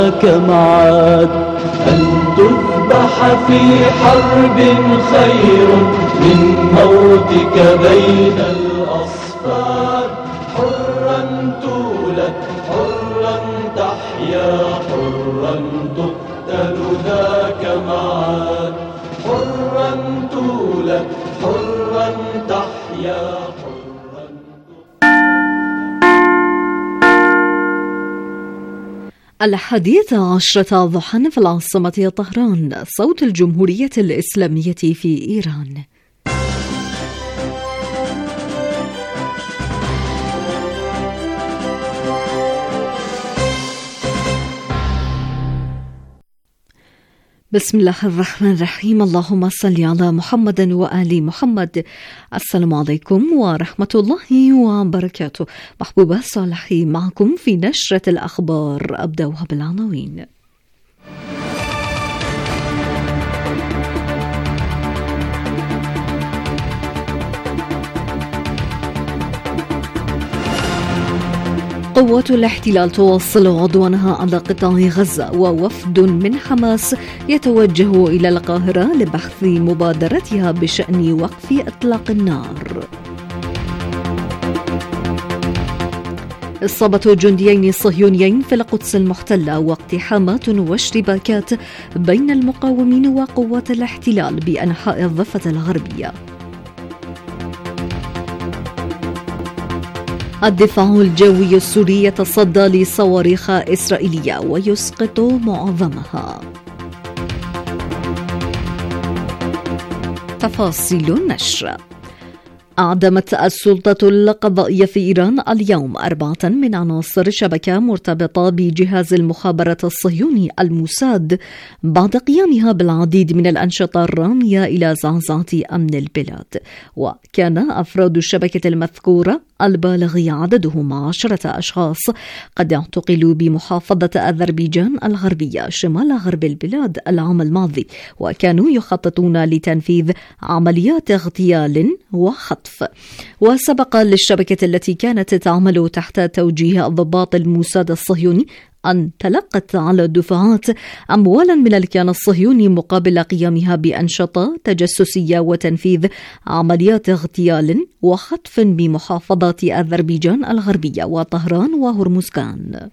كمعاد أن تذبح في حرب خير من موتك بين الأصفاد. حرا تولد حرا تحيا حرا تقتل ذاك معاد. حرا تولد حرا تحيا حرا. 11 ضحى في العاصمة طهران. صوت الجمهورية الإسلامية في إيران. بسم الله الرحمن الرحيم. اللهم صل على محمد وآل محمد. السلام عليكم ورحمة الله وبركاته. محبوبة صالحي معكم في نشرة الأخبار. أبدأها بالعناوين. قوات الاحتلال تواصل عدوانها على قطاع غزة، ووفد من حماس يتوجه إلى القاهرة لبحث مبادرتها بشأن وقف إطلاق النار. إصابة جنديين صهيونيين في القدس المحتلة، واقتحامات واشتباكات بين المقاومين وقوات الاحتلال بأنحاء الضفة الغربية. الدفاع الجوي السوري يتصدى لصواريخ إسرائيلية ويسقط معظمها. تفاصيل النشر. أعدمت السلطة القضائية في إيران اليوم 4 من عناصر شبكة مرتبطة بجهاز المخابرات الصهيوني الموساد بعد قيامها بالعديد من الأنشطة الرامية إلى زعزعة أمن البلاد. وكان أفراد الشبكة المذكورة البالغ عددهم 10 أشخاص قد اعتقلوا بمحافظة أذربيجان الغربية شمال غرب البلاد العام الماضي، وكانوا يخططون لتنفيذ عمليات اغتيال وخطف. وسبق للشبكة التي كانت تعمل تحت توجيه ضباط الموساد الصهيوني أن تلقت على الدفعات أموالا من الكيان الصهيوني مقابل قيامها بأنشطة تجسسية وتنفيذ عمليات اغتيال وخطف بمحافظات أذربيجان الغربية وطهران وهرمزغان.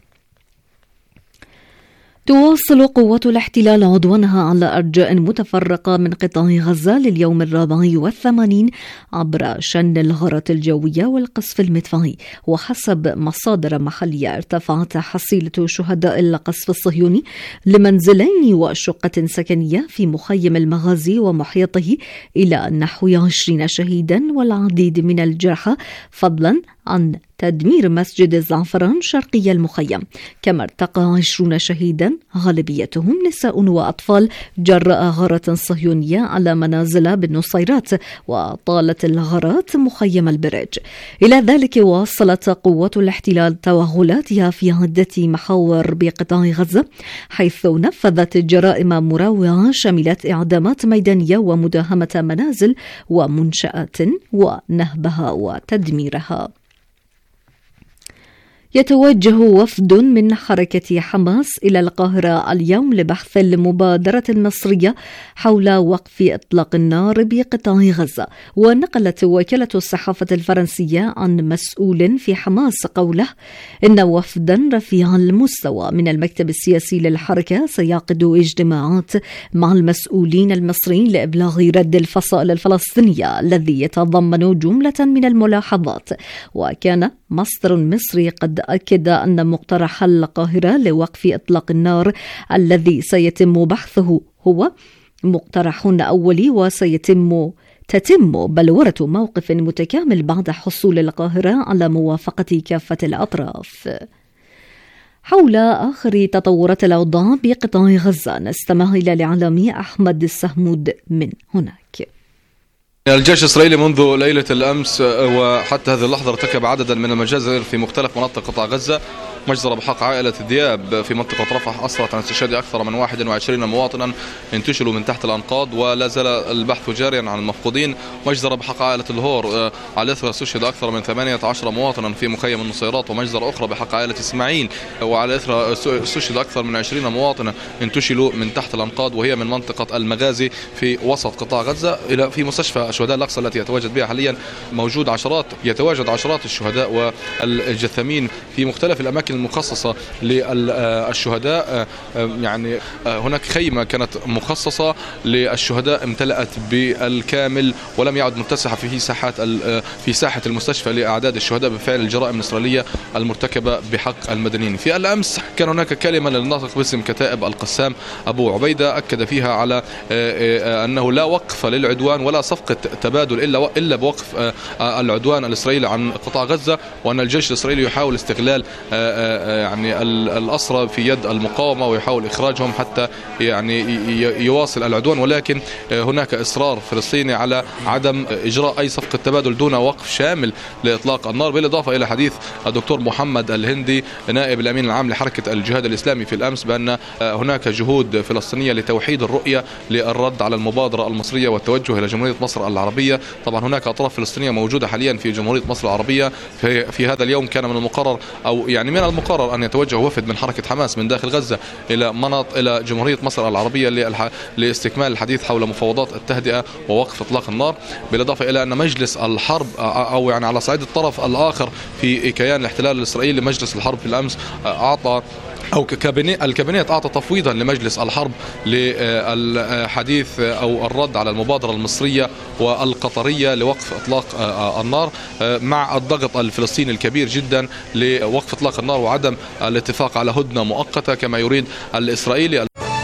تواصل قوات الاحتلال عدوانها على أرجاء متفرقة من قطاع غزة لليوم 84 عبر شن الغارات الجوية والقصف المدفعي. وحسب مصادر محلية ارتفعت حصيلة شهداء القصف الصهيوني لمنزلين وشقة سكنية في مخيم المغازي ومحيطه إلى نحو 20 شهيدا والعديد من الجرحى، فضلا عن تدمير مسجد الزعفران شرقي المخيم. كما ارتقى 20 شهيدا غالبيتهم نساء وأطفال جراء غارة صهيونية على منازل بالنصيرات، وطالت الغارات مخيم البرج. إلى ذلك واصلت قوات الاحتلال توغلاتها في عدة محاور بقطاع غزة، حيث نفذت جرائم مروعة شملت إعدامات ميدانية ومداهمة منازل ومنشآت ونهبها وتدميرها. يتوجه وفد من حركة حماس إلى القاهرة اليوم لبحث المبادرة المصرية حول وقف إطلاق النار بقطاع غزة. ونقلت وكالة الصحافة الفرنسية عن مسؤول في حماس قوله إن وفدا رفيع المستوى من المكتب السياسي للحركة سيعقد اجتماعات مع المسؤولين المصريين لإبلاغ رد الفصائل الفلسطينية الذي يتضمن جملة من الملاحظات. وكان مصدر مصري قد أكد أن مقترح القاهرة لوقف إطلاق النار الذي سيتم بحثه هو مقترح أولي، وتتم بلورة موقف متكامل بعد حصول القاهرة على موافقة كافة الأطراف. حول آخر تطورات الأوضاع بقطاع غزة نستمع إلى الإعلامي أحمد السهمود من هناك. الجيش الإسرائيلي منذ ليلة الأمس وحتى هذه اللحظة ارتكب عددا من المجازر في مختلف مناطق قطاع غزة مجزرة بحق عائلة الذياب في منطقة رفح أسرت عن استشهاد أكثر من 21 مواطنا انتشلوا من تحت الأنقاض، ولا زال البحث جاريا عن المفقودين. مجزرة بحق عائلة الهور على إثر استشهد أكثر من 18 مواطنا في مخيم النصيرات. ومجزرة أخرى بحق عائلة إسماعيل وعلى إثر استشهد أكثر من 20 مواطنا انتشلوا من تحت الأنقاض، وهي من منطقة المغازي في وسط قطاع غزة إلى في مستشفى الشهداء الأقصى التي يتواجد بها حاليا يتواجد عشرات الشهداء والجثامين في مختلف الأماكن المخصصة للشهداء. يعني هناك خيمة كانت مخصصة للشهداء امتلأت بالكامل ولم يعد متسعة في ساحة المستشفى لأعداد الشهداء بفعل الجرائم الإسرائيلية المرتكبة بحق المدنيين. في الأمس كان هناك كلمة للناطق باسم كتائب القسام أبو عبيدة أكد فيها على أنه لا وقف للعدوان ولا صفقة تبادل إلا بوقف العدوان الإسرائيلي عن قطاع غزة، وأن الجيش الإسرائيلي يحاول استغلال يعني الأسرى في يد المقاومة ويحاول إخراجهم حتى يعني يواصل العدوان، ولكن هناك إصرار فلسطيني على عدم إجراء أي صفقة تبادل دون وقف شامل لإطلاق النار. بالإضافة إلى حديث الدكتور محمد الهندي نائب الأمين العام لحركة الجهاد الإسلامي في الأمس بأن هناك جهود فلسطينية لتوحيد الرؤية للرد على المبادرة المصرية والتوجه إلى جمهورية مصر العربية. طبعا هناك أطراف فلسطينية موجودة حاليا في جمهورية مصر العربية. في هذا اليوم كان من المقرر أن يتوجه وفد من حركة حماس من داخل غزة إلى جمهورية مصر العربية لاستكمال الحديث حول مفاوضات التهدئة ووقف إطلاق النار. بالإضافة إلى أن مجلس الحرب أو يعني على صعيد الطرف الآخر في كيان الاحتلال الإسرائيلي مجلس الحرب في الأمس أعطى أو الكابينيت أعطى تفويضا لمجلس الحرب للحديث أو الرد على المبادرة المصرية والقطرية لوقف إطلاق النار، مع الضغط الفلسطيني الكبير جدا لوقف إطلاق النار وعدم الاتفاق على هدنة مؤقتة كما يريد الإسرائيلي.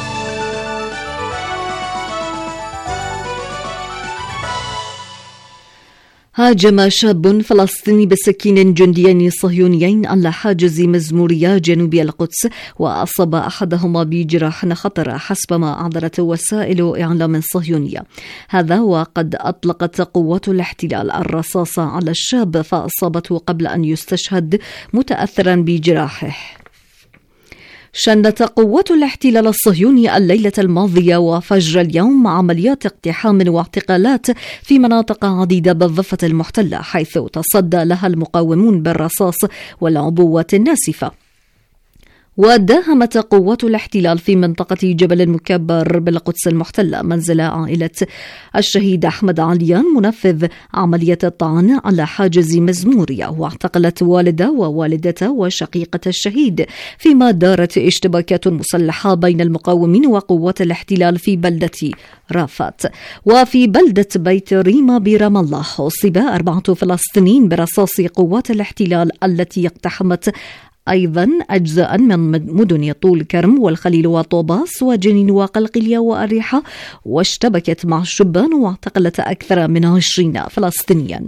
هاجم شاب فلسطيني بسكين جنديين صهيونيين على حاجز مزمورية جنوب القدس، وأصاب أحدهما بجراح خطر حسب ما أعلنت وسائل إعلام صهيونية. هذا وقد أطلقت قوات الاحتلال الرصاص على الشاب فأصابته قبل أن يستشهد متأثرا بجراحه. شنت قوات الاحتلال الصهيوني الليلة الماضية وفجر اليوم عمليات اقتحام واعتقالات في مناطق عديدة بالضفة المحتلة، حيث تصدى لها المقاومون بالرصاص والعبوات الناسفة. وداهمت قوات الاحتلال في منطقة جبل المكبر بالقدس المحتلة منزل عائلة الشهيد أحمد عليان منفذ عملية الطعن على حاجز مزمورية، واعتقلت والده ووالدته وشقيقة الشهيد، فيما دارت اشتباكات مسلحة بين المقاومين وقوات الاحتلال في بلدة رافات. وفي بلدة بيت ريما برام الله أصيب 4 فلسطينيين برصاص قوات الاحتلال التي اقتحمت أيضا أجزاء من مدن طول كرم والخليل وطوباس وجنين وقلقلية وأريحة، واشتبكت مع الشبان واعتقلت أكثر من 20 فلسطينيا.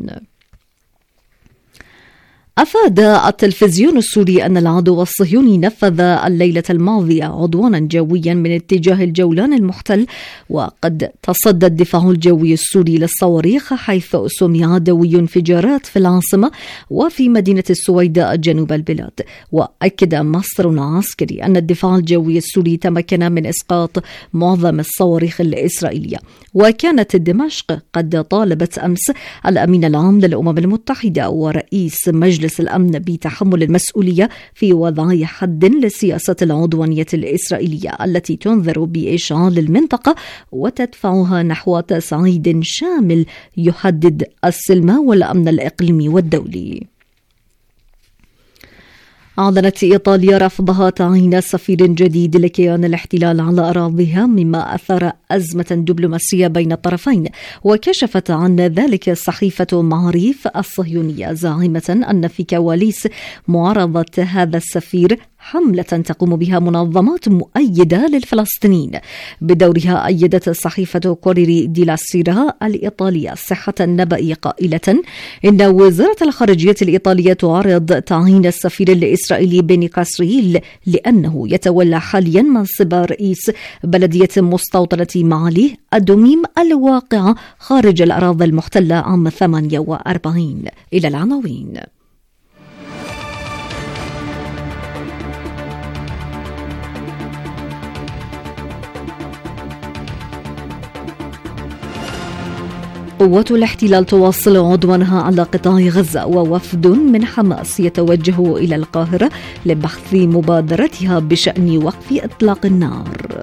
أفاد التلفزيون السوري أن العدو الصهيوني نفذ الليلة الماضية عدوانا جويا من اتجاه الجولان المحتل، وقد تصدى الدفاع الجوي السوري للصواريخ، حيث سمع دوي انفجارات في العاصمة وفي مدينة السويداء جنوب البلاد. وأكد مصدر عسكري أن الدفاع الجوي السوري تمكن من إسقاط معظم الصواريخ الإسرائيلية. وكانت دمشق قد طالبت أمس الأمين العام للأمم المتحدة ورئيس مجلس الأمن بتحمل المسؤولية في وضع حد للسياسة العدوانية الإسرائيلية التي تنذر بإشعال المنطقة وتدفعها نحو تصعيد شامل يحدد السلم والأمن الإقليمي والدولي. أعلنت إيطاليا رفضها تعيين سفير جديد لكيان الاحتلال على أراضيها، مما أثار أزمة دبلوماسية بين الطرفين. وكشفت عن ذلك صحيفة معاريف الصهيونية زاعمة أن في كواليس معارضة هذا السفير حملة تقوم بها منظمات مؤيدة للفلسطينيين. بدورها أيدت صحيفة كوريري دي لا سيرا الإيطالية صحة النبأ قائلة إن وزارة الخارجية الإيطالية تعرض تعيين السفير الإسرائيلي بني كاسريل لأنه يتولى حاليا منصب رئيس بلدية مستوطنة معالي الدميم الواقعة خارج الأراضي المحتلة عام 48. إلى العناوين. قوات الاحتلال تواصل عدوانها على قطاع غزة، ووفد من حماس يتوجه إلى القاهرة لبحث مبادرتها بشأن وقف إطلاق النار.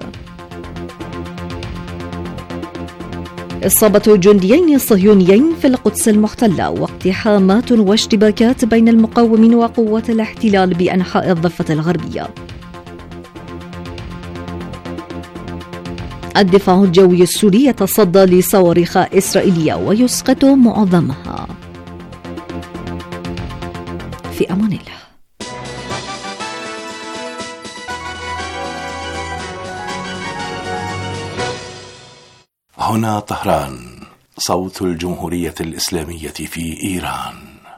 إصابة جنديين صهيونيين في القدس المحتلة، واقتحامات واشتباكات بين المقاومين وقوات الاحتلال بأنحاء الضفة الغربية. الدفاع الجوي السوري يتصدى لصواريخ إسرائيلية ويسقط معظمها. في أمان الله. هنا طهران، صوت الجمهورية الإسلامية في إيران.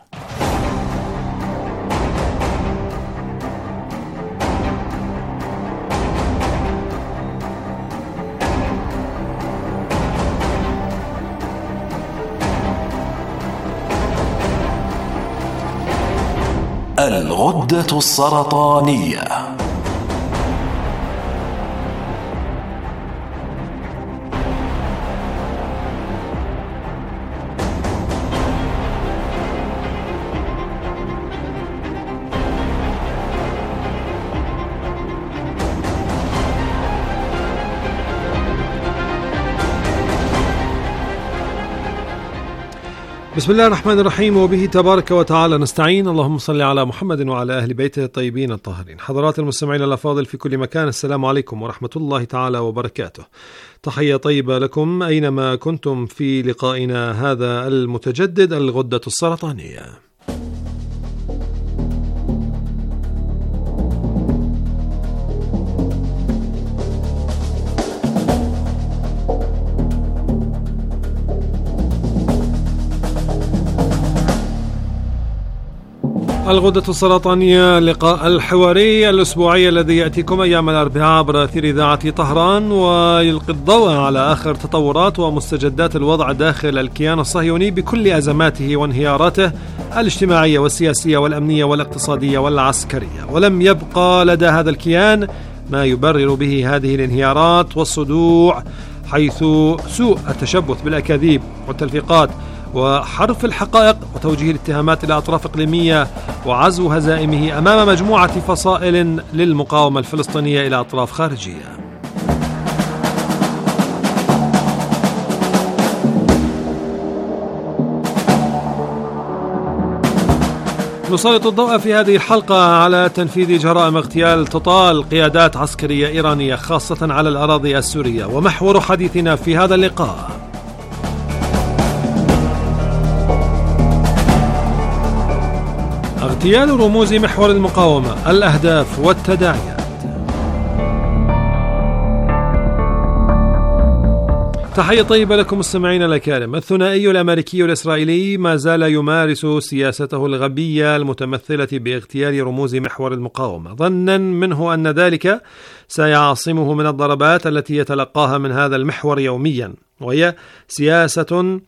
الغدة السرطانية. بسم الله الرحمن الرحيم، وبه تبارك وتعالى نستعين. اللهم صل على محمد وعلى أهل بيته الطيبين الطاهرين. حضرات المستمعين الأفاضل في كل مكان، السلام عليكم ورحمة الله تعالى وبركاته. تحية طيبة لكم أينما كنتم في لقائنا هذا المتجدد، الغدة السرطانية. الغدة السرطانية، اللقاء الحواري الأسبوعي الذي يأتيكم أيام الأربعاء عبر أثير إذاعة طهران، ويلقي الضوء على آخر تطورات ومستجدات الوضع داخل الكيان الصهيوني بكل أزماته وانهياراته الاجتماعية والسياسية والأمنية والاقتصادية والعسكرية. ولم يبقى لدى هذا الكيان ما يبرر به هذه الانهيارات والصدوع، حيث سوء التشبث بالأكاذيب والتلفيقات وحرف الحقائق وتوجيه الاتهامات إلى أطراف إقليمية وعزو هزائمه أمام مجموعة فصائل للمقاومة الفلسطينية إلى أطراف خارجية. نسلط الضوء في هذه الحلقة على تنفيذ جرائم اغتيال تطال قيادات عسكرية إيرانية خاصة على الأراضي السورية. ومحور حديثنا في هذا اللقاء اغتيال رموز محور المقاومة، الأهداف والتداعيات. تحية طيبة لكم مستمعين الأكارم. الثنائي الأمريكي الإسرائيلي ما زال يمارس سياسته الغبية المتمثلة باغتيال رموز محور المقاومة، ظنا منه أن ذلك سيعصمه من الضربات التي يتلقاها من هذا المحور يوميا، وهي سياسة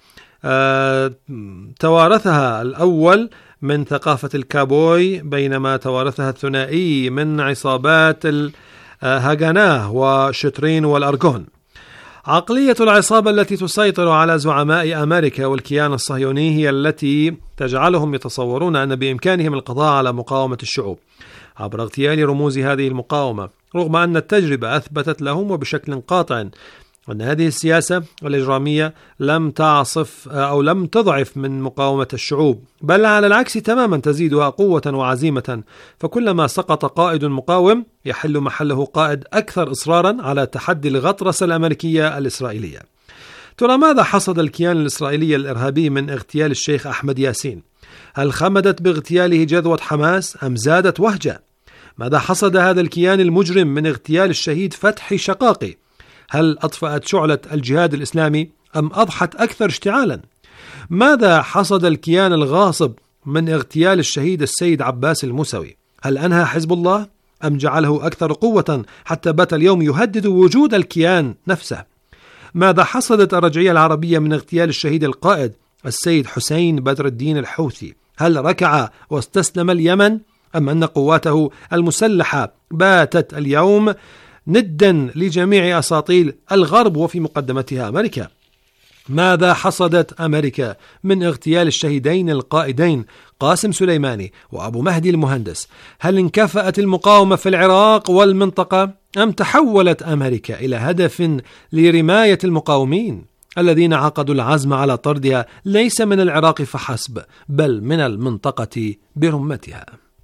توارثها الأول من ثقافة الكابوي، بينما توارثها الثنائي من عصابات الهاغاناه وشترين والأرغون. عقلية العصابة التي تسيطر على زعماء أمريكا والكيان الصهيوني هي التي تجعلهم يتصورون أن بإمكانهم القضاء على مقاومة الشعوب عبر اغتيال رموز هذه المقاومة، رغم أن التجربة أثبتت لهم وبشكل قاطع أن هذه السياسة الإجرامية لم تعصف أو لم تضعف من مقاومة الشعوب، بل على العكس تماما تزيدها قوة وعزيمة. فكلما سقط قائد مقاوم يحل محله قائد أكثر إصرارا على تحدي الغطرسة الأمريكية الإسرائيلية. ترى ماذا حصد الكيان الإسرائيلي الإرهابي من اغتيال الشيخ أحمد ياسين؟ هل خمدت باغتياله جذوة حماس أم زادت وهجة؟ ماذا حصد هذا الكيان المجرم من اغتيال الشهيد فتحي شقاقي؟ هل أطفأت شعلة الجهاد الإسلامي أم أضحت أكثر اشتعالا؟ ماذا حصد الكيان الغاصب من اغتيال الشهيد السيد عباس الموسوي؟ هل أنهى حزب الله أم جعله أكثر قوة حتى بات اليوم يهدد وجود الكيان نفسه؟ ماذا حصدت الرجعية العربية من اغتيال الشهيد القائد السيد حسين بدر الدين الحوثي؟ هل ركع واستسلم اليمن أم أن قواته المسلحة باتت اليوم ندا لجميع أساطيل الغرب وفي مقدمتها أمريكا؟ ماذا حصدت أمريكا من اغتيال الشهيدين القائدين قاسم سليماني وأبو مهدي المهندس؟ هل انكفأت المقاومة في العراق والمنطقة أم تحولت أمريكا إلى هدف لرماية المقاومين الذين عقدوا العزم على طردها ليس من العراق فحسب بل من المنطقة برمتها؟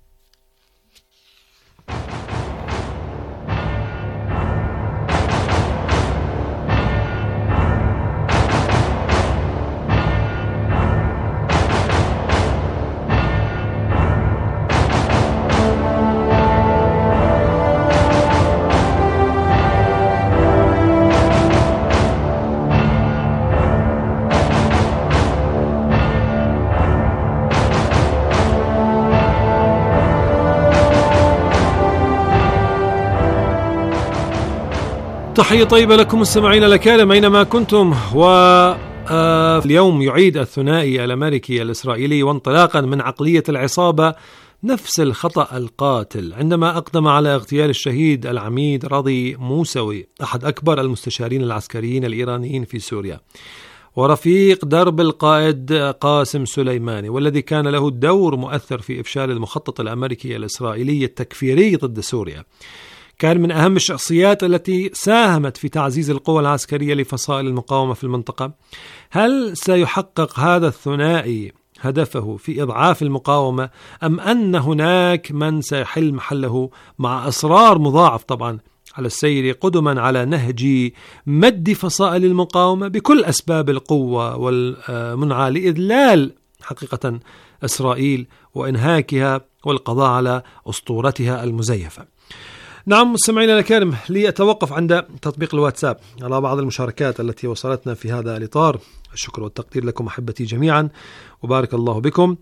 تحية طيبة لكم مستمعين الأكارم أينما كنتم. واليوم يعيد الثنائي الأمريكي الإسرائيلي وانطلاقا من عقلية العصابة نفس الخطأ القاتل عندما أقدم على اغتيال الشهيد العميد رضي موسوي أحد أكبر المستشارين العسكريين الإيرانيين في سوريا ورفيق درب القائد قاسم سليماني، والذي كان له دور مؤثر في إفشال المخطط الأمريكي الإسرائيلي التكفيري ضد سوريا. كان من أهم الشخصيات التي ساهمت في تعزيز القوى العسكرية لفصائل المقاومة في المنطقة. هل سيحقق هذا الثنائي هدفه في إضعاف المقاومة أم أن هناك من سيحل محله مع إصرار مضاعف طبعا على السير قدما على نهج مد فصائل المقاومة بكل أسباب القوة والمنعى لإذلال حقيقة إسرائيل وإنهاكها والقضاء على أسطورتها المزيفة؟ نعم مستمعينا الكرام، لأتوقف عند تطبيق الواتساب على بعض المشاركات التي وصلتنا في هذا الإطار. الشكر والتقدير لكم أحبتي جميعا وبارك الله بكم.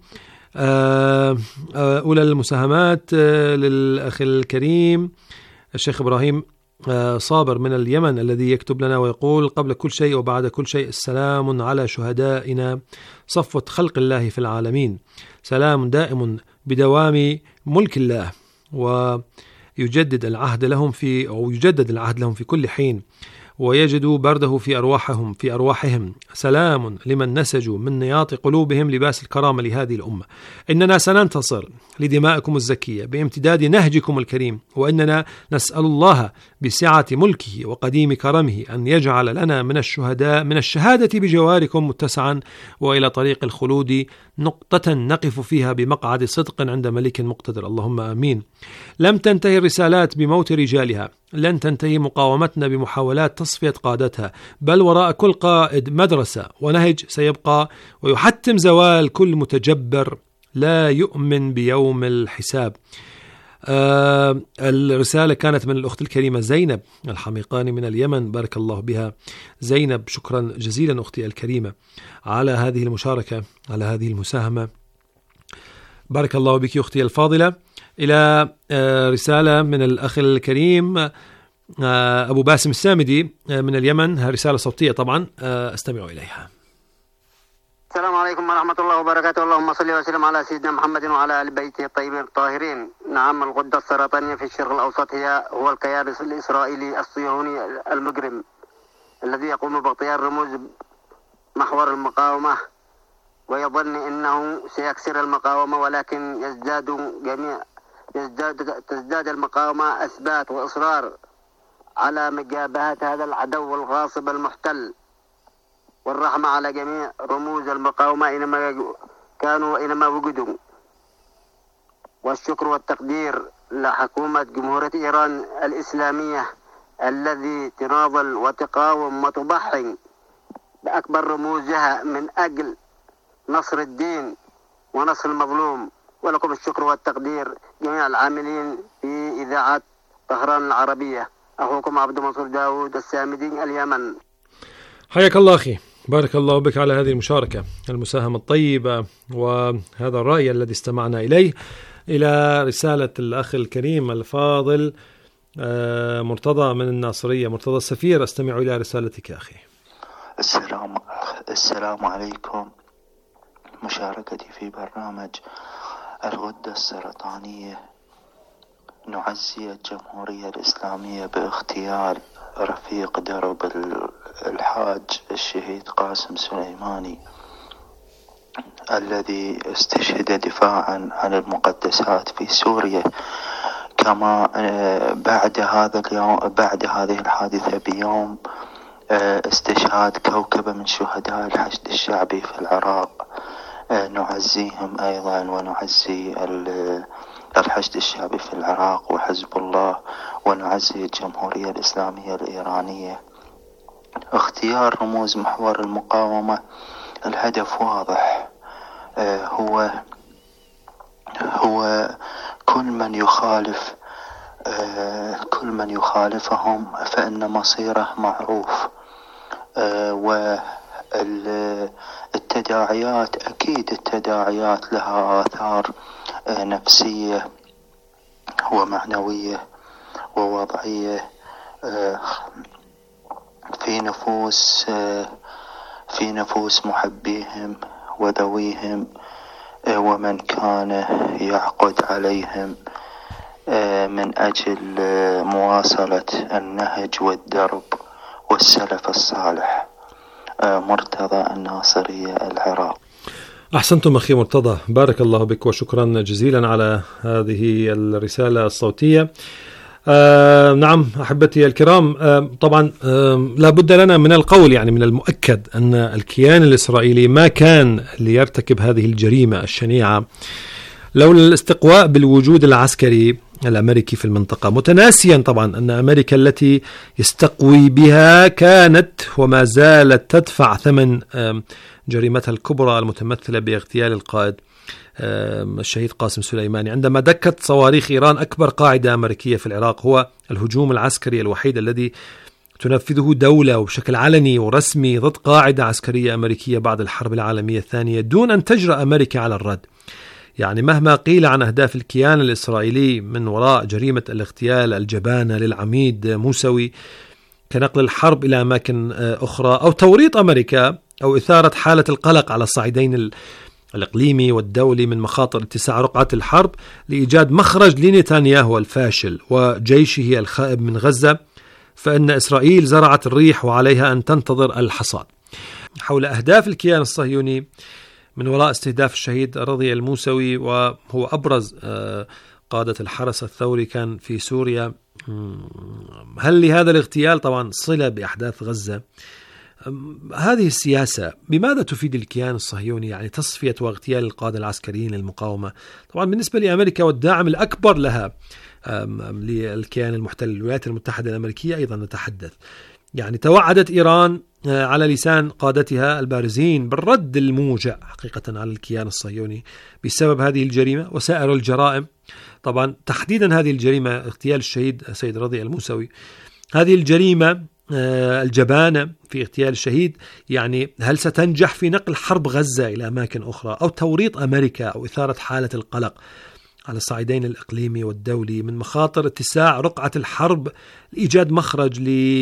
أولى المساهمات للأخ الكريم الشيخ إبراهيم صابر من اليمن، الذي يكتب لنا ويقول: قبل كل شيء وبعد كل شيء السلام على شهدائنا صفوة خلق الله في العالمين، سلام دائم بدوام ملك الله، ويجدد العهد لهم في كل حين، ويجدوا برده في أرواحهم سلام لمن نسجوا من نياط قلوبهم لباس الكرامة لهذه الأمة. إننا سننتصر لدمائكم الزكية بامتداد نهجكم الكريم، وإننا نسأل الله بسعة ملكه وقديم كرمه أن يجعل لنا من الشهادة بجواركم متسعا، وإلى طريق الخلود نقطة نقف فيها بمقعد صدق عند ملك مقتدر، اللهم آمين. لم تنتهي الرسالات بموت رجالها، لن تنتهي مقاومتنا بمحاولات تصفية قادتها، بل وراء كل قائد مدرسة ونهج سيبقى ويحتم زوال كل متجبر لا يؤمن بيوم الحساب. الرسالة كانت من الأخت الكريمة زينب الحميقاني من اليمن، بارك الله بها. زينب شكرا جزيلا أختي الكريمة على هذه المشاركة، على هذه المساهمة، بارك الله بك أختي الفاضلة. إلى رسالة من الأخ الكريم أبو باسم السامدي من اليمن، رسالة صوتية طبعا أستمع إليها. السلام عليكم ورحمة الله وبركاته. اللهم صل وسلم على سيدنا محمد وعلى آل بيته الطيبين الطاهرين. نعم، الغدة السرطانية في الشرق الأوسط هو الكيان الإسرائيلي الصهيوني المجرم الذي يقوم باغتيال رموز محور المقاومة، ويظن أنه سيكسر المقاومة، ولكن تزداد المقاومة أثبات وإصرار على مجابهة هذا العدو الغاصب المحتل، والرحمة على جميع رموز المقاومة أينما كانوا وأينما وجدوا. والشكر والتقدير لحكومة جمهورية إيران الإسلامية الذي تناضل وتقاوم وتضحي بأكبر رموزها من أجل نصر الدين ونصر المظلوم. ولكم الشكر والتقدير جميع العاملين في إذاعة طهران العربية. أخوكم عبد المنصور داود السامدي اليمن. حياك الله أخي، بارك الله بك على هذه المشاركة، المساهمة الطيبة وهذا الرأي الذي استمعنا إليه. إلى رسالة الأخ الكريم الفاضل مرتضى من الناصرية، مرتضى السفير، أستمع إلى رسالتك يا أخي. السلام عليكم. مشاركتي في برنامج الغدة السرطانية. نعزي الجمهورية الإسلامية باغتيال رفيق درب الحاج الشهيد قاسم سليماني الذي استشهد دفاعا عن المقدسات في سوريا. كما بعد هذه الحادثة بيوم استشهاد كوكبة من شهداء الحشد الشعبي في العراق. نعزيهم أيضا ونعزي الحشد الشعبي في العراق وحزب الله، ونعزي الجمهورية الإسلامية الإيرانية. اختيار رموز محور المقاومة الهدف واضح، هو كل من يخالفهم فإن مصيره معروف. والتداعيات أكيد التداعيات لها آثار نفسية ومعنوية ووضعية في نفوس محبيهم وذويهم ومن كان يعقد عليهم من أجل مواصلة النهج والدرب والسلف الصالح. مرتضى الناصرية، العراق. أحسنتم أخي مرتضى، بارك الله بك وشكرا جزيلا على هذه الرسالة الصوتية. نعم أحبتي الكرام، طبعا لا بد لنا من القول، يعني من المؤكد أن الكيان الإسرائيلي ما كان ليرتكب هذه الجريمة الشنيعة لولا الاستقواء بالوجود العسكري الأمريكي في المنطقة، متناسيا طبعا أن أمريكا التي يستقوي بها كانت وما زالت تدفع ثمن جريمتها الكبرى المتمثلة باغتيال القائد الشهيد قاسم سليماني. عندما دكت صواريخ إيران أكبر قاعدة أمريكية في العراق، هو الهجوم العسكري الوحيد الذي تنفذه دولة وبشكل علني ورسمي ضد قاعدة عسكرية أمريكية بعد الحرب العالمية الثانية دون أن تجرأ أمريكا على الرد. يعني مهما قيل عن أهداف الكيان الإسرائيلي من وراء جريمة الاغتيال الجبانة للعميد موسوي كنقل الحرب إلى أماكن أخرى أو توريط أمريكا أو إثارة حالة القلق على الصعيدين الإقليمي والدولي من مخاطر اتساع رقعة الحرب لإيجاد مخرج لنتنياهو الفاشل وجيشه الخائب من غزة، فإن إسرائيل زرعت الريح وعليها أن تنتظر الحصاد. حول أهداف الكيان الصهيوني من وراء استهداف الشهيد رضي الموسوي، وهو أبرز قادة الحرس الثوري كان في سوريا، هل لهذا الاغتيال طبعا صلة بأحداث غزة؟ هذه السياسة بماذا تفيد الكيان الصهيوني؟ يعني تصفية واغتيال القادة العسكريين للمقاومة. طبعا بالنسبة لأمريكا والداعم الأكبر لها للكيان المحتل الولايات المتحدة الأمريكية أيضا نتحدث، يعني توعدت إيران على لسان قادتها البارزين بالرد الموجع حقيقة على الكيان الصهيوني بسبب هذه الجريمة وسائر الجرائم. طبعا تحديدا هذه الجريمة اغتيال الشهيد سيد رضي الموسوي، هذه الجريمة الجبانة في اغتيال الشهيد، يعني هل ستنجح في نقل حرب غزة إلى أماكن أخرى أو توريط أمريكا أو إثارة حالة القلق على الصعيدين الإقليمي والدولي من مخاطر اتساع رقعة الحرب لإيجاد مخرج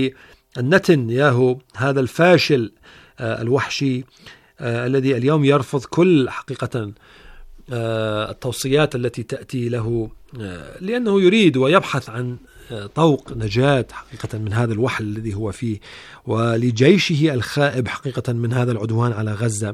لنتنياهو هذا الفاشل الوحشي الذي اليوم يرفض كل حقيقة التوصيات التي تأتي له، لأنه يريد ويبحث عن طوق نجاة حقيقة من هذا الوحل الذي هو فيه، ولجيشه الخائب حقيقة من هذا العدوان على غزة.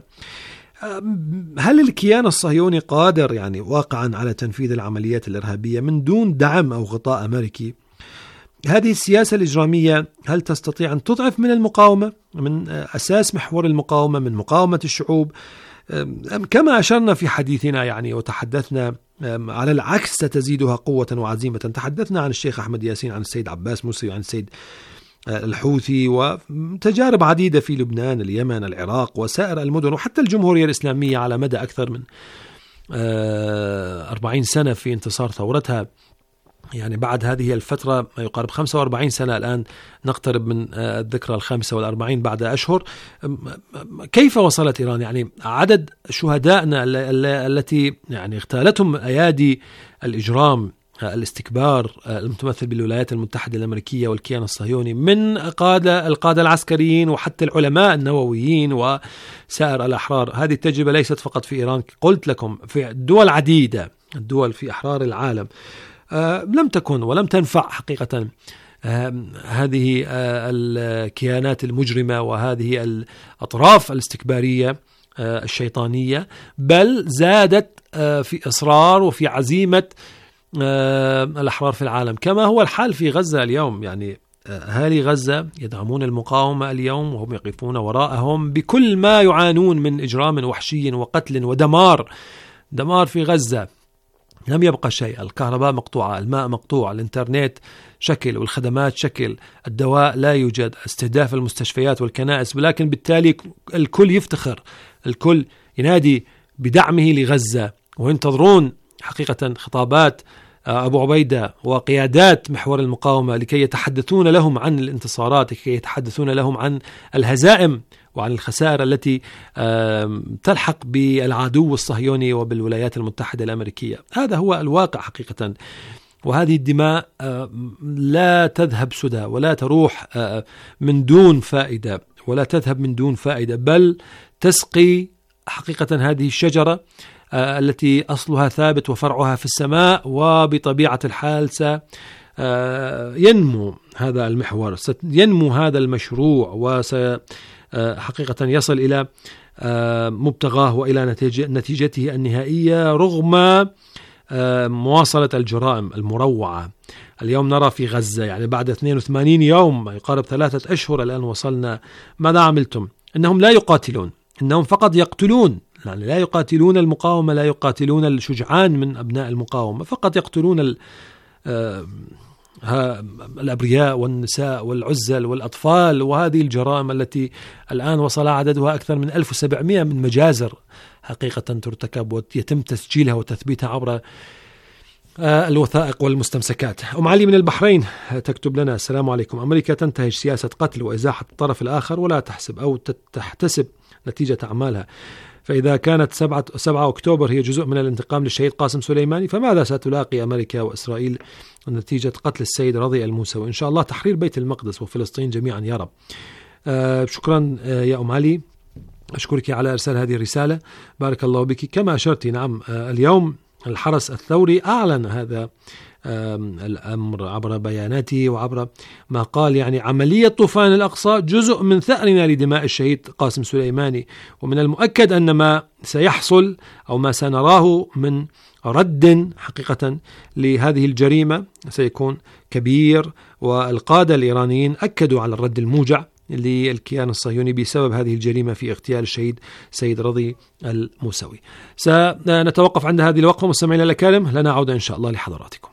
هل الكيان الصهيوني قادر يعني واقعا على تنفيذ العمليات الإرهابية من دون دعم أو غطاء أمريكي؟ هذه السياسة الإجرامية هل تستطيع أن تضعف من المقاومة، من أساس محور المقاومة، من مقاومة الشعوب؟ كما أشرنا في حديثنا يعني وتحدثنا، على العكس ستزيدها قوة وعزيمة. تحدثنا عن الشيخ أحمد ياسين، عن السيد عباس موسى، عن السيد الحوثي، وتجارب عديدة في لبنان، اليمن، العراق وسائر المدن وحتى الجمهورية الإسلامية على مدى أكثر من 40 سنة في انتصار ثورتها. يعني بعد هذه الفترة ما يقارب 45 سنة الآن نقترب من الذكرى 45 بعد أشهر. كيف وصلت إيران؟ يعني عدد شهدائنا التي يعني اغتالتهم أيادي الإجرام الاستكبار المتمثل بالولايات المتحدة الأمريكية والكيان الصهيوني من القادة العسكريين وحتى العلماء النوويين وسائر الأحرار. هذه التجربة ليست فقط في إيران، قلت لكم في دول عديدة، الدول في أحرار العالم لم تكن ولم تنفع حقيقة هذه الكيانات المجرمة وهذه الأطراف الاستكبارية الشيطانية، بل زادت في إصرار وفي عزيمة الأحرار في العالم، كما هو الحال في غزة اليوم. يعني أهالي غزة يدعمون المقاومة اليوم وهم يقفون وراءهم بكل ما يعانون من إجرام وحشي وقتل ودمار في غزة. لم يبقى شيء، الكهرباء مقطوعة، الماء مقطوع، الإنترنت شكل والخدمات شكل، الدواء لا يوجد، استهداف المستشفيات والكنائس، ولكن بالتالي الكل يفتخر، الكل ينادي بدعمه لغزة، وينتظرون حقيقة خطابات أبو عبيدة وقيادات محور المقاومة لكي يتحدثون لهم عن الانتصارات، لكي يتحدثون لهم عن الهزائم وعن الخسائر التي تلحق بالعدو الصهيوني وبالولايات المتحدة الأمريكية. هذا هو الواقع حقيقة. وهذه الدماء لا تذهب سدى ولا تروح من دون فائدة، ولا تذهب من دون فائدة، بل تسقي حقيقة هذه الشجرة التي أصلها ثابت وفرعها في السماء، وبطبيعة الحال سينمو هذا المحور، سينمو هذا المشروع، وسيحقيقة يصل إلى مبتغاه وإلى نتيجته النهائية رغم مواصلة الجرائم المروعة. اليوم نرى في غزة يعني بعد 82 يوم يقارب 3 أشهر الآن وصلنا، ماذا عملتم؟ إنهم لا يقاتلون، إنهم فقط يقتلون، يعني لا يقاتلون المقاومة، لا يقاتلون الشجعان من أبناء المقاومة، فقط يقتلون الأبرياء والنساء والعزل والأطفال. وهذه الجرائم التي الآن وصل عددها أكثر من 1700 من مجازر حقيقة ترتكب ويتم تسجيلها وتثبيتها عبر الوثائق والمستمسكات. أم علي من البحرين تكتب لنا: السلام عليكم. أمريكا تنتهج سياسة قتل وإزاحة الطرف الآخر ولا تحسب أو تحتسب نتيجة أعمالها، فإذا كانت 7 أكتوبر هي جزء من الانتقام للشهيد قاسم سليماني، فماذا ستلاقي أمريكا وإسرائيل نتيجة قتل السيد رضي الموسوي؟ إن شاء الله تحرير بيت المقدس وفلسطين جميعا يا رب. شكرا يا أم علي، أشكرك على إرسال هذه الرسالة، بارك الله بك. كما أشرتي، نعم، اليوم الحرس الثوري أعلن هذا الأمر عبر بياناته وعبر ما قال، يعني عملية طوفان الأقصى جزء من ثأرنا لدماء الشهيد قاسم سليماني، ومن المؤكد أن ما سيحصل أو ما سنراه من رد حقيقة لهذه الجريمة سيكون كبير، والقادة الإيرانيين أكدوا على الرد الموجع للكيان الصهيوني بسبب هذه الجريمة في اغتيال الشهيد سيد رضي الموسوي. سنتوقف عند هذه الوقفة مستمعينا الأكارم، لنا عودة إن شاء الله لحضراتكم.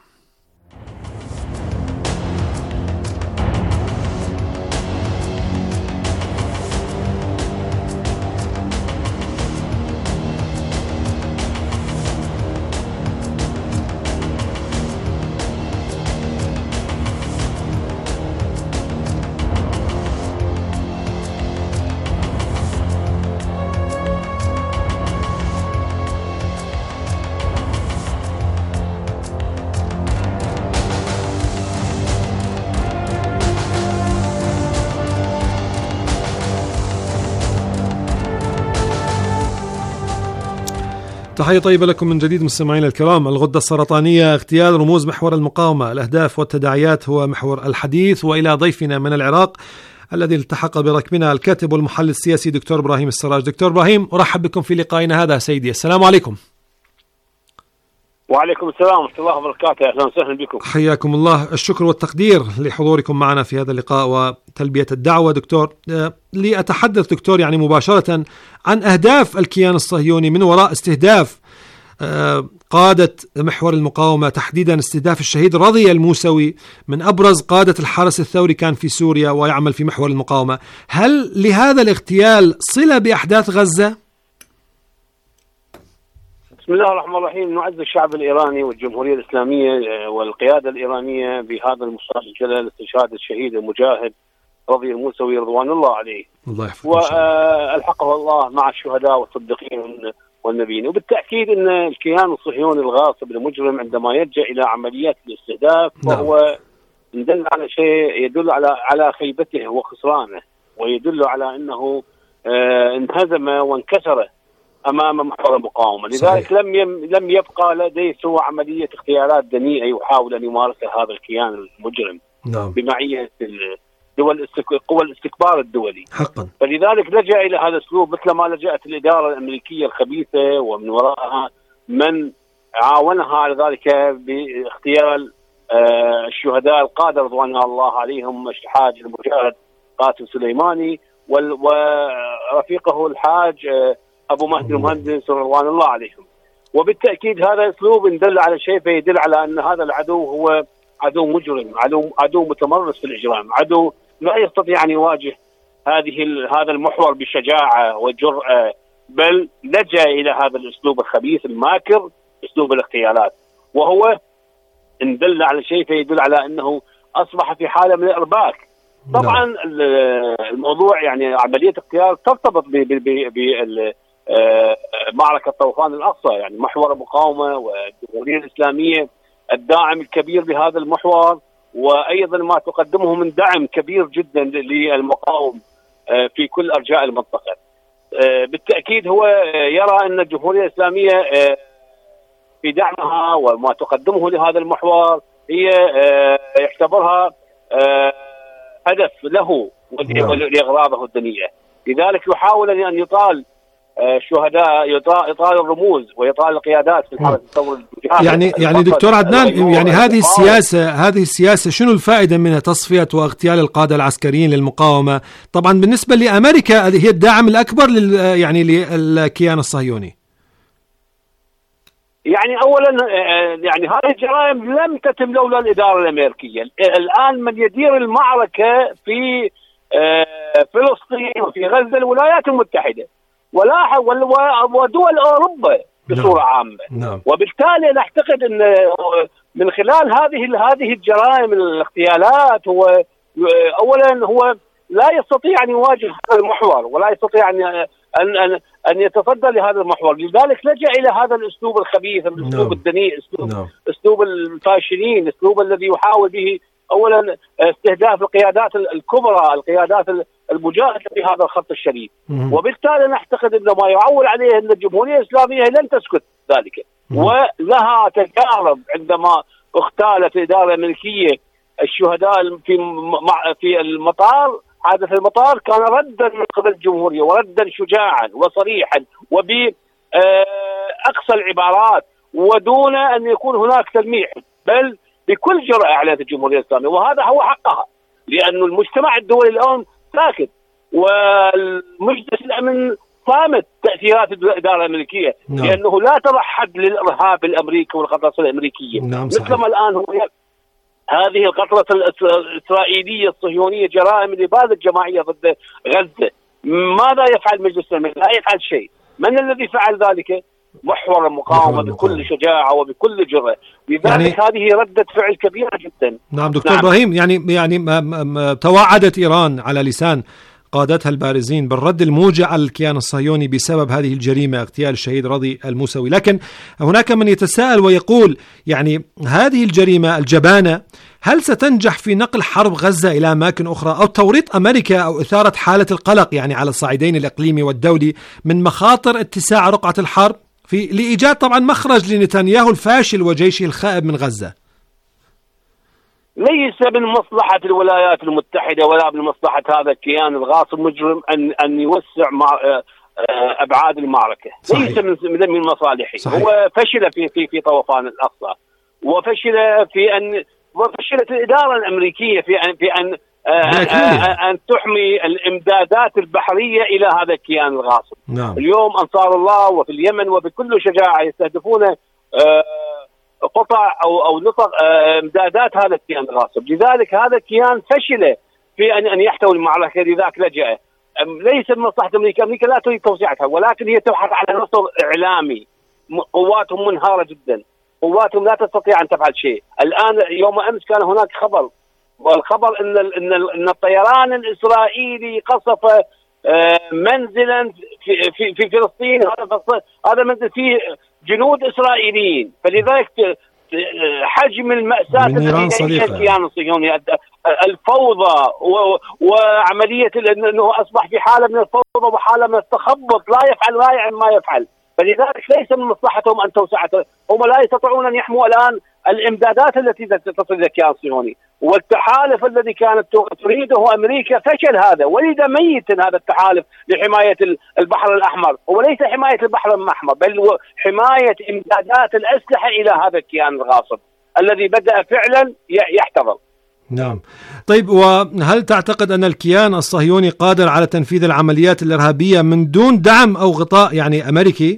تحية طيبة لكم من جديد مستمعينا الكرام. الغدة السرطانية، اغتيال رموز محور المقاومة، الأهداف والتداعيات هو محور الحديث. وإلى ضيفنا من العراق الذي التحق بركبنا الكاتب والمحلل السياسي دكتور إبراهيم السراج. دكتور إبراهيم، أرحب بكم في لقائنا هذا سيدي، السلام عليكم. وعليكم السلام ورحمة الله وبركاته، أهلا وسهلا بكم. حياكم الله، الشكر والتقدير لحضوركم معنا في هذا اللقاء وتلبية الدعوة. دكتور، لأتحدث دكتور يعني مباشرة عن أهداف الكيان الصهيوني من وراء استهداف قادة محور المقاومة، تحديدا استهداف الشهيد رضي الموسوي من أبرز قادة الحرس الثوري، كان في سوريا ويعمل في محور المقاومة. هل لهذا الاغتيال صلة بأحداث غزة؟ بسم الله الرحمن الرحيم. نعز الشعب الإيراني والجمهورية الإسلامية والقيادة الإيرانية بهذا المصاب الجلل استشهاد الشهيد المجاهد رضي الموسوي رضوان الله عليه، الله يحفظه، والحقه الله مع الشهداء والصديقين والنبيين. وبالتأكيد أن الكيان الصهيوني الغاصب المجرم عندما يلجأ إلى عمليات الاستهداف فهو يدل على شيء، يدل على خيبته وخسرانه، ويدل على أنه انهزم وانكسر أمام محور المقاومة. لذلك لم يبقى لديه سوى عملية اغتيالات دنيئة يحاول أن يمارسها هذا الكيان المجرم. بمعية قوى الاستكبار الدولي حقا. فلذلك لجأ إلى هذا الأسلوب مثل ما لجأت الإدارة الأمريكية الخبيثة ومن وراءها من عاونها على ذلك باغتيال الشهداء القادة رضوان الله عليهم، الحاج المجاهد قاسم سليماني ورفيقه الحاج أبو مهدي المهندس رضوان الله عليهم. وبالتأكيد هذا أسلوب إن دل على شيء فيدل على أن هذا العدو هو عدو مجرم، عدو متمرس في الإجرام، عدو لا يستطيع أن يواجه هذا المحور بشجاعة وجرأة، بل لجأ إلى هذا الأسلوب الخبيث الماكر، أسلوب الاغتيالات. وهو إن دل على شيء فيدل على أنه أصبح في حالة من الإرباك. طبعا الموضوع يعني عملية اغتيال ترتبط بمعركة طوفان الأقصى، يعني محور المقاومة والجمهورية الإسلامية الداعم الكبير لهذا المحور، وأيضا ما تقدمه من دعم كبير جدا للمقاوم في كل أرجاء المنطقة. بالتأكيد هو يرى أن الجمهورية الإسلامية في دعمها وما تقدمه لهذا المحور هي يعتبرها هدف له ولأغراضه الدنيئة. لذلك يحاول أن يطال الشهداء، يطال الرموز ويطال القيادات في حالة الثورة. يعني دكتور عدنان، يعني هذه السياسة شنو الفائدة منها؟ تصفية واغتيال القادة العسكريين للمقاومة. طبعا بالنسبة لأمريكا هي الداعم الأكبر يعني للكيان الصهيوني. يعني أولا يعني هذه الجرائم لم تتم لولا الإدارة الأمريكية. الآن من يدير المعركة في فلسطين وفي غزة الولايات المتحدة ودول أوروبا بصورة عامة. وبالتالي نعتقد أن من خلال هذه الجرائم الاغتيالات هو أولا هو لا يستطيع أن يواجه هذا المحور ولا يستطيع أن يتصدى لهذا المحور. لذلك لجأ إلى هذا الأسلوب الخبيث، الأسلوب الدنيء، أسلوب الفاشلين، الأسلوب الذي يحاول به أولا استهداف القيادات الكبرى، القيادات المجاهدة في هذا الخط الشديد. وبالتالي نعتقد أن ما يعول عليه أن الجمهورية الإسلامية لن تسكت ذلك، ولها تجارب عندما اغتالت الإدارة الأمريكية الشهداء في المطار. حادث المطار كان ردا من قبل الجمهورية، وردا شجاعا وصريحا وبأقصى العبارات ودون أن يكون هناك تلميح، بل بكل جرأة أعلنت الجمهورية الإسلامية، وهذا هو حقها، لأن المجتمع الدولي الآن ساكت، والمجلس الأمن صامت تأثيرات الإدارة الأمريكية، لأنه لا تضع حد للإرهاب الأمريكي والقطرة الأمريكية. مثل ما الآن هو هذه القطرة الإسرائيلية الصهيونية جرائم الإبادة الجماعية ضد غزة. ماذا يفعل مجلس الأمن؟ لا يفعل شيء. من الذي فعل ذلك؟ محور المقاومة بكل شجاعة وبكل جرأة. لذلك هذه ردة فعل كبيرة جدا. نعم دكتور إبراهيم، يعني توعدت إيران على لسان قادتها البارزين بالرد الموجع على الكيان الصهيوني بسبب هذه الجريمة، اغتيال الشهيد رضي الموسوي. لكن هناك من يتساءل ويقول يعني هذه الجريمة الجبانة هل ستنجح في نقل حرب غزة إلى أماكن أخرى، أو توريط أمريكا أو إثارة حالة القلق يعني على الصعيدين الإقليمي والدولي من مخاطر اتساع رقعة الحرب لإيجاد طبعا مخرج لنتنياهو الفاشل وجيشه الخائب من غزة؟ ليس من مصلحة الولايات المتحدة ولا من مصلحة هذا الكيان الغاصب المجرم أن يوسع أبعاد المعركة. صحيح. ليس من مصالحه. صحيح. هو فشل في طوفان الأقصى، وفشلت الإدارة الأمريكية في أن تحمي الإمدادات البحرية إلى هذا الكيان الغاصب. اليوم أنصار الله وفي اليمن وبكل شجاعة يستهدفون قطع أو نطق امدادات هذا الكيان الغاصب. لذلك هذا الكيان فشل في أن يحتوي المعركة، لذلك لجأ. ليس من مصلحة أمريكا لا تريد توسعتها، ولكن هي تبحث على نصر إعلامي. قواتهم منهارة جدا، قواتهم لا تستطيع أن تفعل شيء. الآن يوم أمس كان هناك خبر، والخبر إن الطيران الإسرائيلي قصف منزلا في فلسطين. هذا منزل فيه جنود إسرائيليين. فلذلك حجم المأساة التي يعيشها الكيان الصهيوني، الفوضى وعملية أنه أصبح في حالة من الفوضى وحالة من التخبط، لا يعلم ما يفعل. فلذلك ليس من مصلحتهم أن توسعت. هم لا يستطيعون أن يحموا الآن الإمدادات التي تصل إلى الكيان الصهيوني والتحالف الذي كانت تريده أمريكا فشل هذا، ولد ميتا هذا التحالف لحماية البحر الأحمر، وليس حماية البحر الأحمر بل حماية إمدادات الأسلحة إلى هذا الكيان الغاصب الذي بدأ فعلا يحتضر. نعم. طيب، وهل تعتقد أن الكيان الصهيوني قادر على تنفيذ العمليات الإرهابية من دون دعم أو غطاء أمريكي؟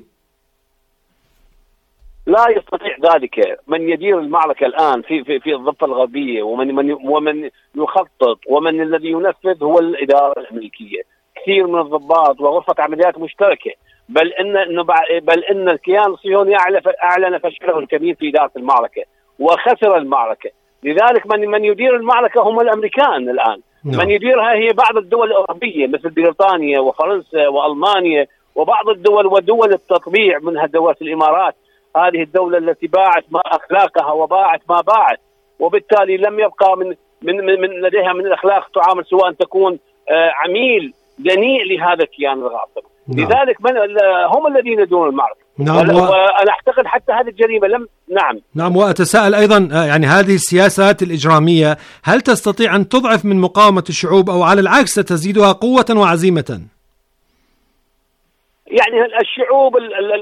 لا يستطيع ذلك. من يدير المعركة الآن في الضفة الغربية ومن يخطط ومن الذي ينفذ هو الإدارة الأمريكية. كثير من الضباط وغرفة عمليات مشتركة، بل إن الكيان الصهيوني أعلن فشله الكبير في إدارة المعركة وخسر المعركة. لذلك من يدير المعركة هم الأمريكان الآن. من يديرها هي بعض الدول الأوروبية مثل بريطانيا وفرنسا وألمانيا وبعض الدول ودول التطبيع منها دولة الإمارات، هذه الدولة التي باعت ما أخلاقها وباعت ما باعت، وبالتالي لم يبقى من لديها من الأخلاق تعامل سواء أن تكون عميل دنيء لهذا الكيان الغاصب. لذلك هم الذين يدورون المعركة. وأنا أعتقد حتى هذه الجريمة نعم. وأتساءل أيضا هذه السياسات الإجرامية هل تستطيع أن تضعف من مقاومة الشعوب أو على العكس تزيدها قوة وعزيمة؟ الشعوب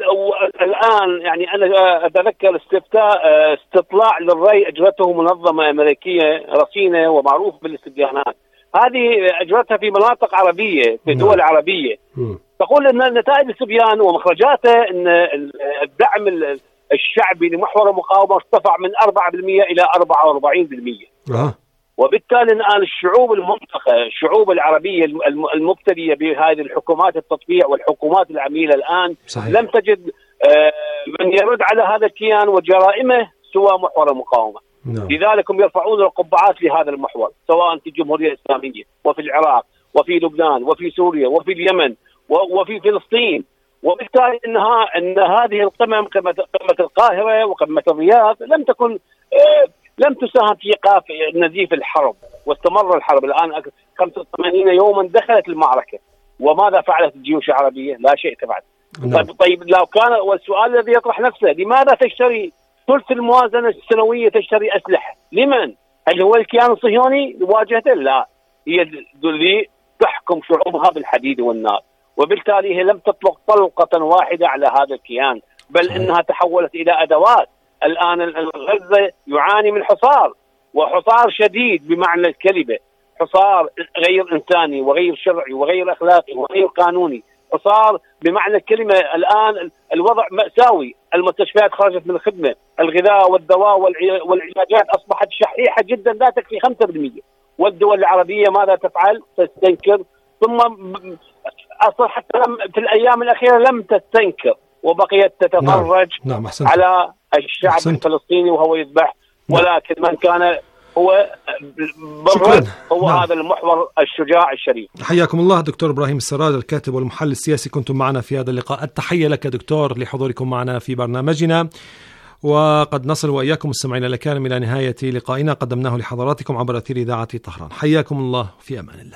الآن أنا أتذكر استطلاع للرأي أجرته منظمة أمريكية رصينة ومعروف بالاستبيانات، هذه أجرتها في مناطق عربية في دول عربية، تقول أن نتائج الاستبيان ومخرجاته أن الدعم الشعبي لمحور المقاومة ارتفع من 4% إلى 44%. وبالتالي الآن الشعوب المنطقة، الشعوب العربية المبتلية بهذه الحكومات التطبيع والحكومات العميلة الآن صحيح. لم تجد من يرد على هذا الكيان وجرائمه سوى محور المقاومة. لذلك هم يرفعون القبعات لهذا المحور سواء في الجمهورية الإسلامية وفي العراق وفي لبنان وفي سوريا وفي اليمن وفي فلسطين. وبالتالي أن هذه القمم قمة القاهرة وقمة الرياض لم تساهم في إيقاف نزيف الحرب، واستمر الحرب الآن 85 يوما دخلت المعركة. وماذا فعلت الجيوش العربية؟ لا شيء تفعل. طيب لو كان، والسؤال الذي يطرح نفسه، لماذا تشتري ثلث الموازنة السنوية تشتري أسلحة؟ لمن؟ هل هو الكيان الصهيوني لمواجهته؟ لا، هي اللي تحكم شعوبها بالحديد والنار. وبالتالي هي لم تطلق طلقة واحدة على هذا الكيان، بل إنها تحولت إلى أدوات. الآن غزة يعاني من حصار، وحصار شديد بمعنى الكلمة، حصار غير إنساني وغير شرعي وغير أخلاقي وغير قانوني، حصار بمعنى الكلمة. الآن الوضع مأساوي، المستشفيات خرجت من الخدمة، الغذاء والدواء والعلاجات أصبحت شحيحة جدا لا تكفي 5%. والدول العربية ماذا تفعل؟ تستنكر، ثم أصلا حتى في الأيام الأخيرة لم تستنكر وبقيت تتفرج على الشعب الفلسطيني وهو يذبح. ولكن من كان هو بالرد هو هذا المحور الشجاع الشريف. حياكم الله دكتور إبراهيم السراج، الكاتب والمحلل السياسي، كنتم معنا في هذا اللقاء. التحية لك دكتور لحضوركم معنا في برنامجنا، وقد نصل وإياكم مستمعينا الكرام إلى نهاية لقائنا قدمناه لحضراتكم عبر أثير إذاعة طهران. حياكم الله، في أمان الله.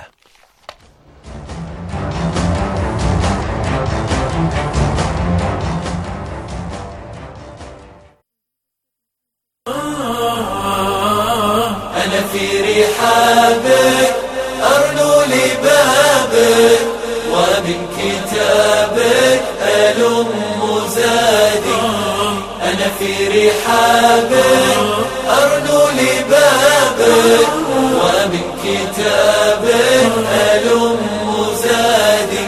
أنا في رحابك أرنو لبابك، ومن كتابك ألم زادي. أنا في رحابك أرنو لبابك، ومن كتابك ألم زادي.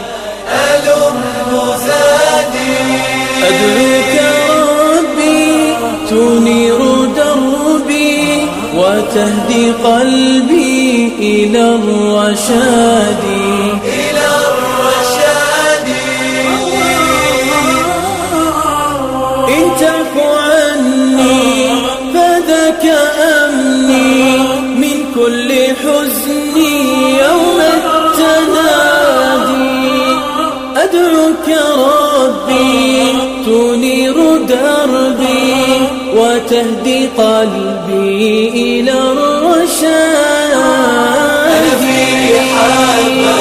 أدعوك ربي تنير دربي وتهدي قلبي إلى الرشاد. إن تعفو عني فذاك أمني من كل حزن يوم التنادي. أدعوك ربي تنير دربي وتهدي قلبي إلى الرشاد. أنا في رحابك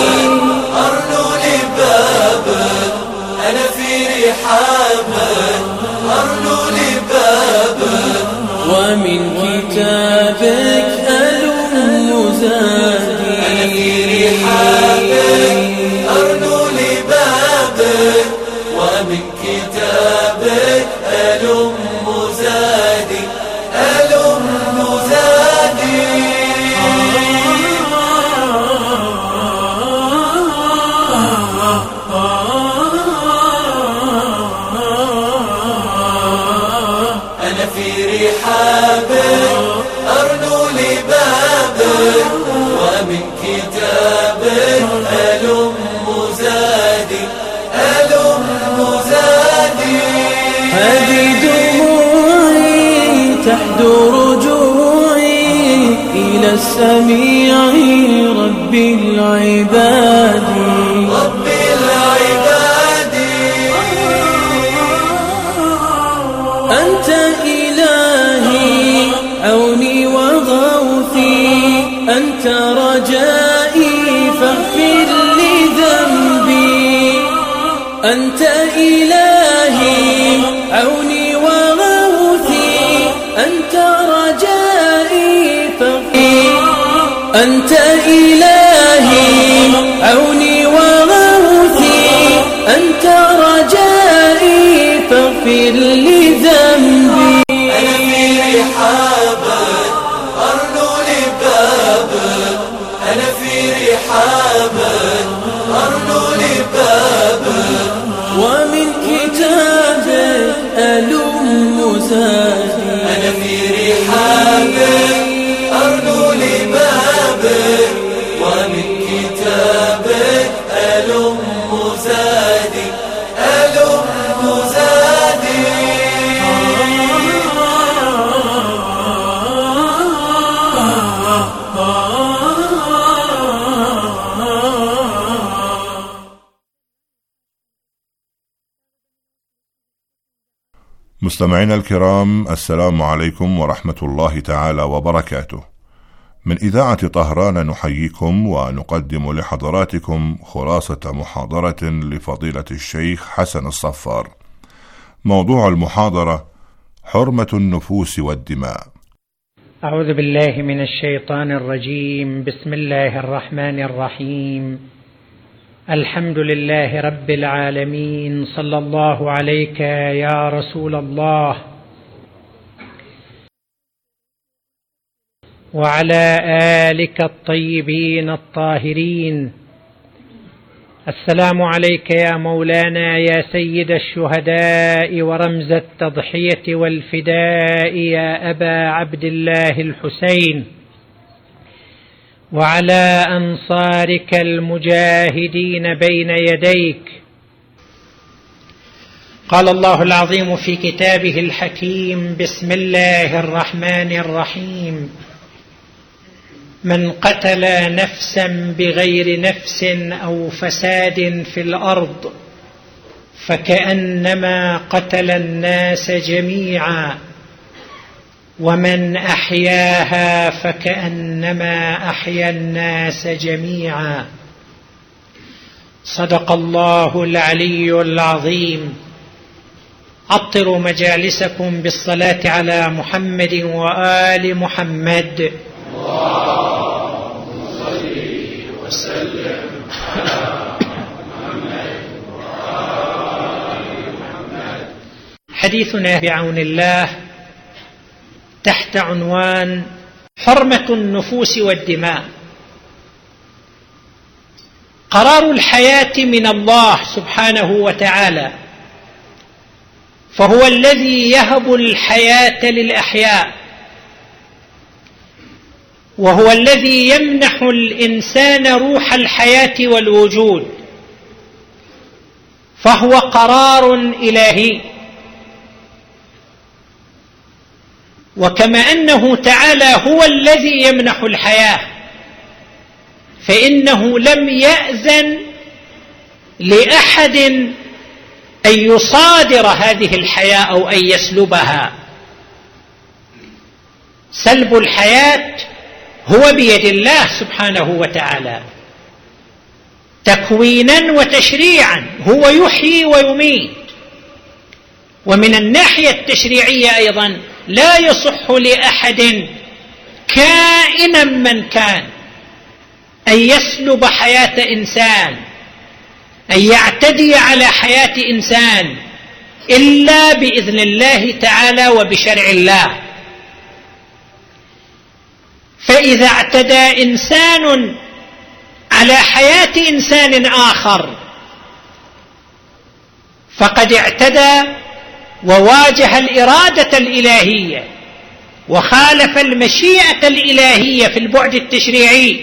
رحابك أرنو لبابك ومن كتابك ألم زادي ألم زادي. أنا في رحابك أرنو لبابك ومن كتابك ألم زادي ألم زادي. هذه دموعي تحدو رجوعي إلى السميع رب العباد رب العباد. أنت إلهي عوني وغوثي أنت رجائي فاغفر لي ذنبي. أنت إلهي عوني وغوثي أنت رجائي فاغفر. أنت إلهي عوني وغوثي أنت رجائي فاغفر لي ذنبي. أنا في رحابك أرنو لبابك أنا في رحابك أرنو لبابك ومن كتابك ألم زادي. أنا في رحابك أرنو لبابك ومن كتابك ألم زادي ألم زادي. مستمعينا الكرام، السلام عليكم ورحمة الله تعالى وبركاته. من إذاعة طهران نحييكم ونقدم لحضراتكم خلاصة محاضرة لفضيلة الشيخ حسن الصفار. موضوع المحاضرة: حرمة النفوس والدماء. أعوذ بالله من الشيطان الرجيم. بسم الله الرحمن الرحيم. الحمد لله رب العالمين. صلى الله عليك يا رسول الله وعلى آلك الطيبين الطاهرين. السلام عليك يا مولانا يا سيد الشهداء ورمز التضحية والفداء يا أبا عبد الله الحسين، وعلى أنصارك المجاهدين بين يديك. قال الله العظيم في كتابه الحكيم: بسم الله الرحمن الرحيم: من قتل نفسا بغير نفس أو فساد في الأرض فكأنما قتل الناس جميعا ومن أحياها فكأنما أحيا الناس جميعا. صدق الله العلي العظيم. عطروا مجالسكم بالصلاة على محمد وآل محمد. اللهم صل وسلم على محمد وآل محمد. حديثنا بعون الله تحت عنوان حرمة النفوس والدماء. قرار الحياة من الله سبحانه وتعالى، فهو الذي يهب الحياة للأحياء، وهو الذي يمنح الإنسان روح الحياة والوجود، فهو قرار إلهي. وكما أنه تعالى هو الذي يمنح الحياة، فإنه لم يأذن لأحد أن يصادر هذه الحياة أو أن يسلبها. سلب الحياة هو بيد الله سبحانه وتعالى تكوينا وتشريعا، هو يحيي ويميت. ومن الناحية التشريعية أيضا لا يصح لأحد كائنا من كان أن يسلب حياة إنسان، أن يعتدي على حياة إنسان إلا بإذن الله تعالى وبشرع الله. فإذا اعتدى إنسان على حياة إنسان آخر فقد اعتدى وواجه الإرادة الإلهية وخالف المشيئة الإلهية في البعد التشريعي،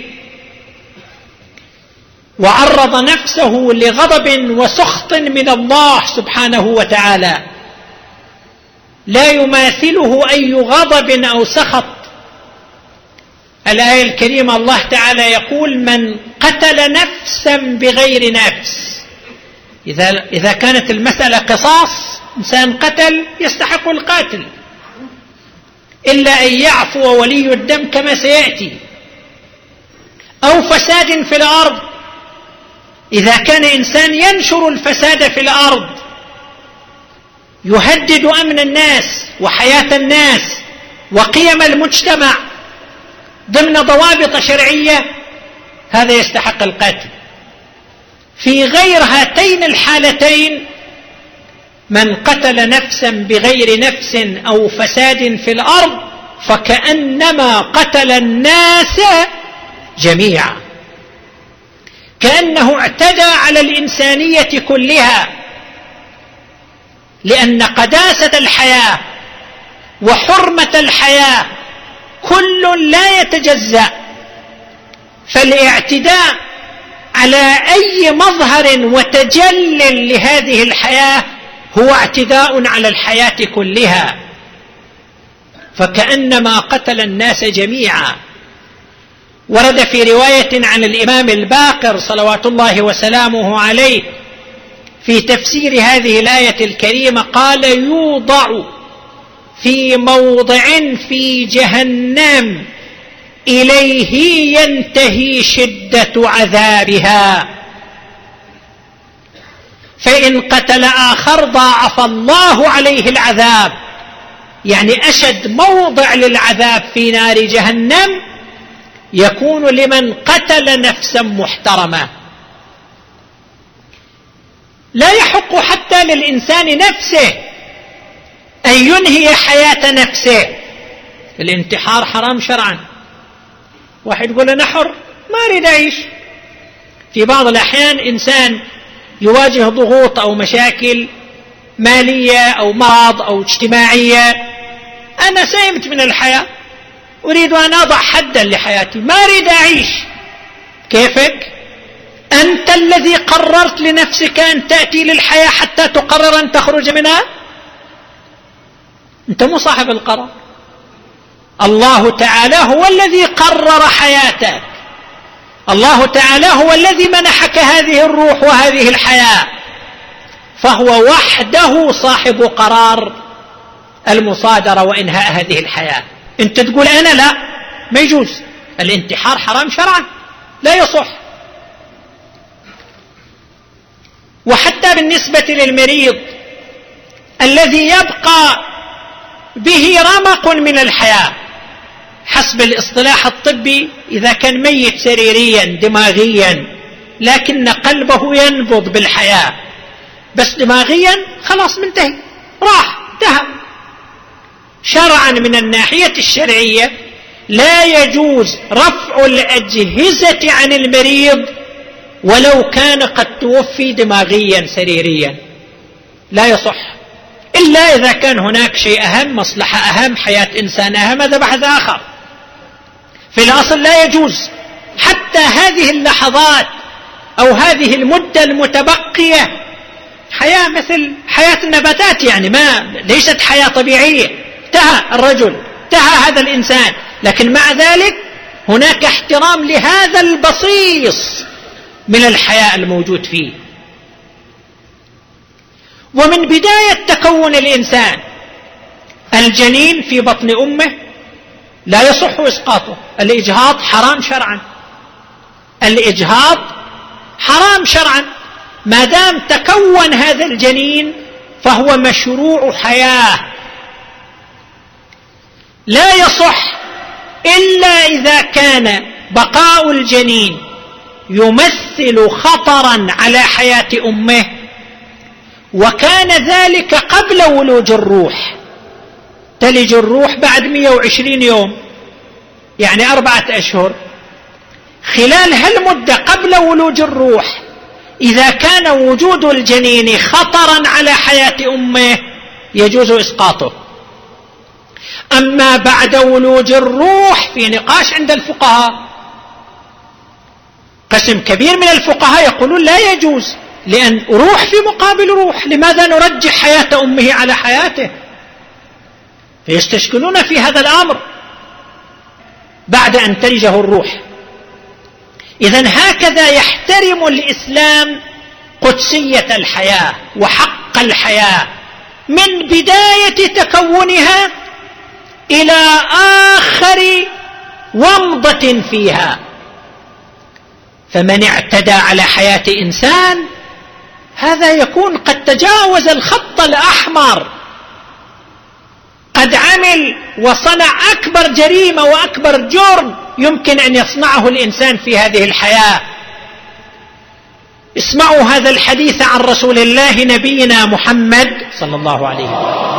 وعرض نفسه لغضب وسخط من الله سبحانه وتعالى لا يماثله أي غضب أو سخط. الآية الكريمة الله تعالى يقول: من قتل نفسا بغير نفس. إذا كانت المسألة قصاص، إنسان قتل يستحق القاتل، إلا أن يعفو ولي الدم كما سيأتي. أو فساد في الأرض، إذا كان إنسان ينشر الفساد في الأرض يهدد أمن الناس وحياة الناس وقيم المجتمع ضمن ضوابط شرعية، هذا يستحق القتل. في غير هاتين الحالتين، من قتل نفسا بغير نفس أو فساد في الأرض فكأنما قتل الناس جميعا، كأنه اعتدى على الإنسانية كلها، لأن قداسة الحياة وحرمة الحياة كل لا يتجزأ. فالاعتداء على أي مظهر وتجل لهذه الحياة هو اعتداء على الحياة كلها، فكأنما قتل الناس جميعا. ورد في رواية عن الإمام الباقر صلوات الله وسلامه عليه في تفسير هذه الآية الكريمة قال: يوضع في موضع في جهنم إليه ينتهي شدة عذابها، فإن قتل آخر ضاعف الله عليه العذاب. يعني أشد موضع للعذاب في نار جهنم يكون لمن قتل نفسا محترمة. لا يحق حتى للإنسان نفسه أن ينهي حياة نفسه. الانتحار حرام شرعا. واحد يقول أنا حر ما أريد أعيش. في بعض الأحيان إنسان يواجه ضغوط أو مشاكل مالية أو مرض أو اجتماعية، أنا سئمت من الحياة، أريد أن أضع حدا لحياتي، ما أريد أعيش. كيفك؟ أنت الذي قررت لنفسك أن تأتي للحياة حتى تقرر أن تخرج منها؟ أنت مو صاحب القرار. الله تعالى هو الذي قرر حياتك، الله تعالى هو الذي منحك هذه الروح وهذه الحياة، فهو وحده صاحب قرار المصادرة وإنهاء هذه الحياة. أنت تقول أنا لا، ما يجوز. الانتحار حرام شرعا، لا يصح. وحتى بالنسبة للمريض الذي يبقى به رمق من الحياة، حسب الاصطلاح الطبي إذا كان ميت سريريا دماغيا لكن قلبه ينبض بالحياة، بس دماغيا خلاص منتهي، راح انتهى. شرعا من الناحية الشرعية لا يجوز رفع الأجهزة عن المريض ولو كان قد توفي دماغيا سريريا، لا يصح إلا إذا كان هناك شيء أهم، مصلحة أهم، حياة إنسان أهم، هذا بحث آخر. في الأصل لا يجوز حتى هذه اللحظات أو هذه المدة المتبقية حياة مثل حياة النباتات، يعني ليست حياة طبيعية. انتهى الرجل، انتهى هذا الإنسان، لكن مع ذلك هناك احترام لهذا البصيص من الحياة الموجود فيه. ومن بداية تكون الإنسان الجنين في بطن أمه لا يصح إسقاطه. الإجهاض حرام شرعا، الإجهاض حرام شرعا. ما دام تكون هذا الجنين فهو مشروع حياة، لا يصح إلا إذا كان بقاء الجنين يمثل خطرا على حياة أمه، وكان ذلك قبل ولوج الروح. تلج الروح بعد 120 يوم، يعني 4 أشهر. خلال هالمدة قبل ولوج الروح إذا كان وجود الجنين خطرا على حياة أمه يجوز إسقاطه. أما بعد ولوج الروح في نقاش عند الفقهاء، قسم كبير من الفقهاء يقولون لا يجوز، لأن روح في مقابل روح، لماذا نرجح حياة أمه على حياته؟ فيستشكلون في هذا الأمر بعد أن تلجه الروح. إذن هكذا يحترم الإسلام قدسية الحياة وحق الحياة من بداية تكونها إلى آخر ومضة فيها. فمن اعتدى على حياة إنسان هذا يكون قد تجاوز الخط الأحمر، قد عمل وصنع أكبر جريمة وأكبر جرم يمكن أن يصنعه الإنسان في هذه الحياة. اسمعوا هذا الحديث عن رسول الله نبينا محمد صلى الله عليه وسلم.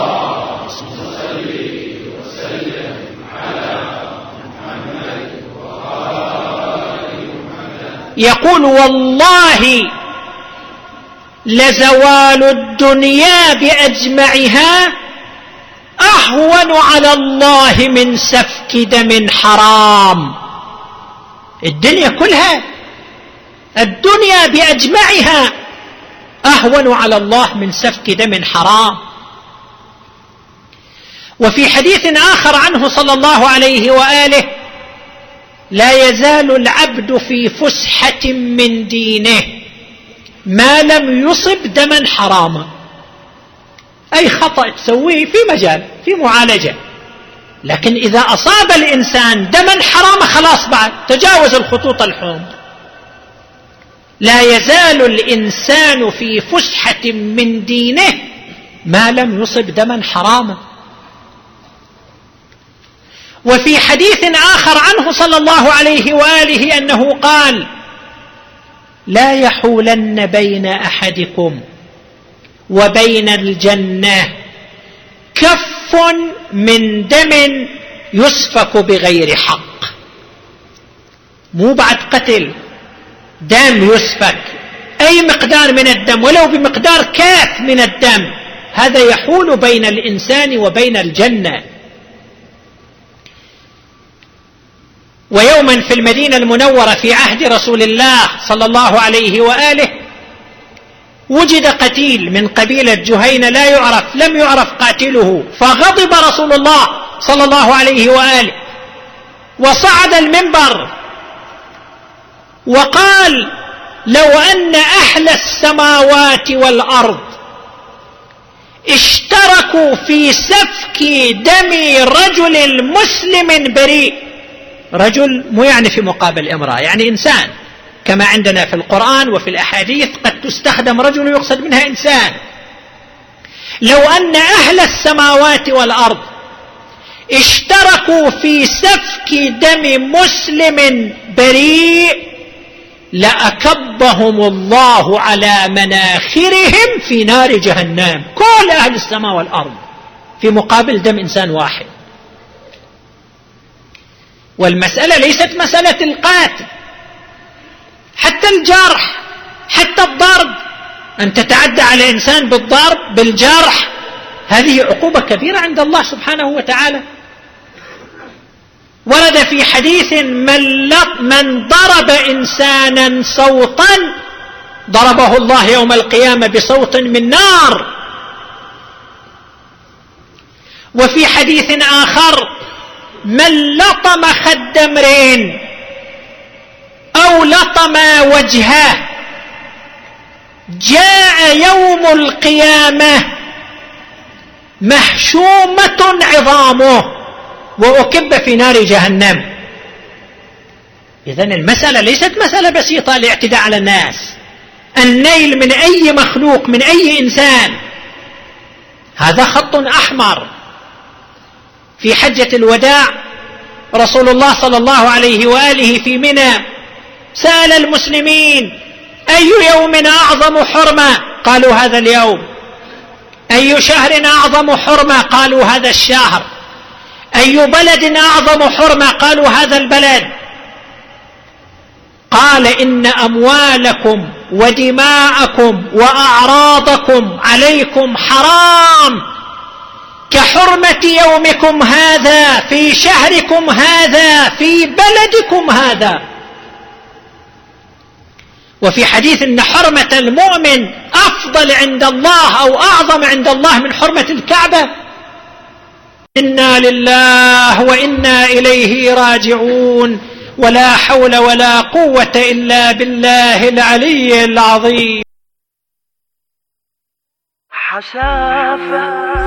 يقول: والله لزوال الدنيا بأجمعها أهون على الله من سفك دم حرام. الدنيا كلها، الدنيا بأجمعها أهون على الله من سفك دم حرام. وفي حديث آخر عنه صلى الله عليه وآله: لا يزال العبد في فسحة من دينه ما لم يصب دما حراما. أي خطأ تسويه في مجال، في معالجة، لكن إذا أصاب الإنسان دما حراما خلاص بعد تجاوز الخطوط الحمر. لا يزال الإنسان في فسحة من دينه ما لم يصب دما حراما. وفي حديث آخر عنه صلى الله عليه وآله أنه قال: لا يحولن بين أحدكم وبين الجنة كف من دم يسفك بغير حق. مو بعد قتل، دم يسفك، أي مقدار من الدم ولو بمقدار كاف من الدم، هذا يحول بين الإنسان وبين الجنة. ويوما في المدينة المنورة في عهد رسول الله صلى الله عليه وآله وجد قتيل من قبيلة جهينة لا يعرف، لم يعرف قاتله، فغضب رسول الله صلى الله عليه وآله وصعد المنبر وقال: لو أن أهل السماوات والأرض اشتركوا في سفك دم رجل مسلم بريء، رجل مو يعني في مقابل امرأة، يعني إنسان، كما عندنا في القرآن وفي الأحاديث قد تستخدم رجل ويقصد منها إنسان. لو أن أهل السماوات والأرض اشتركوا في سفك دم مسلم بريء لأكبهم الله على مناخرهم في نار جهنم، كل أهل السماء والأرض في مقابل دم إنسان واحد. والمسألة ليست مسألة القاتل، حتى الجرح، حتى الضرب، أن تتعدى على إنسان بالضرب بالجرح هذه عقوبة كبيرة عند الله سبحانه وتعالى. ورد في حديث: من ضرب إنسانا صوتا ضربه الله يوم القيامة بصوت من نار. وفي حديث آخر: من لطم خد امرئ أو لطم وجهه جاء يوم القيامة محشومة عظامه وأكب في نار جهنم. إذن المسألة ليست مسألة بسيطة الاعتداء على الناس، النيل من أي مخلوق، من أي إنسان، هذا خط أحمر. في حجة الوداع رسول الله صلى الله عليه وآله في منى سأل المسلمين: أي يوم أعظم حرمة؟ قالوا هذا اليوم. أي شهر أعظم حرمة؟ قالوا هذا الشهر. أي بلد أعظم حرمة؟ قالوا هذا البلد. قال: إن أموالكم ودماءكم وأعراضكم عليكم حرام كحرمة يومكم هذا في شهركم هذا في بلدكم هذا. وفي حديث إن حرمة المؤمن أفضل عند الله أو أعظم عند الله من حرمة الكعبة. إنا لله وإنا إليه راجعون، ولا حول ولا قوة إلا بالله العلي العظيم. حسافة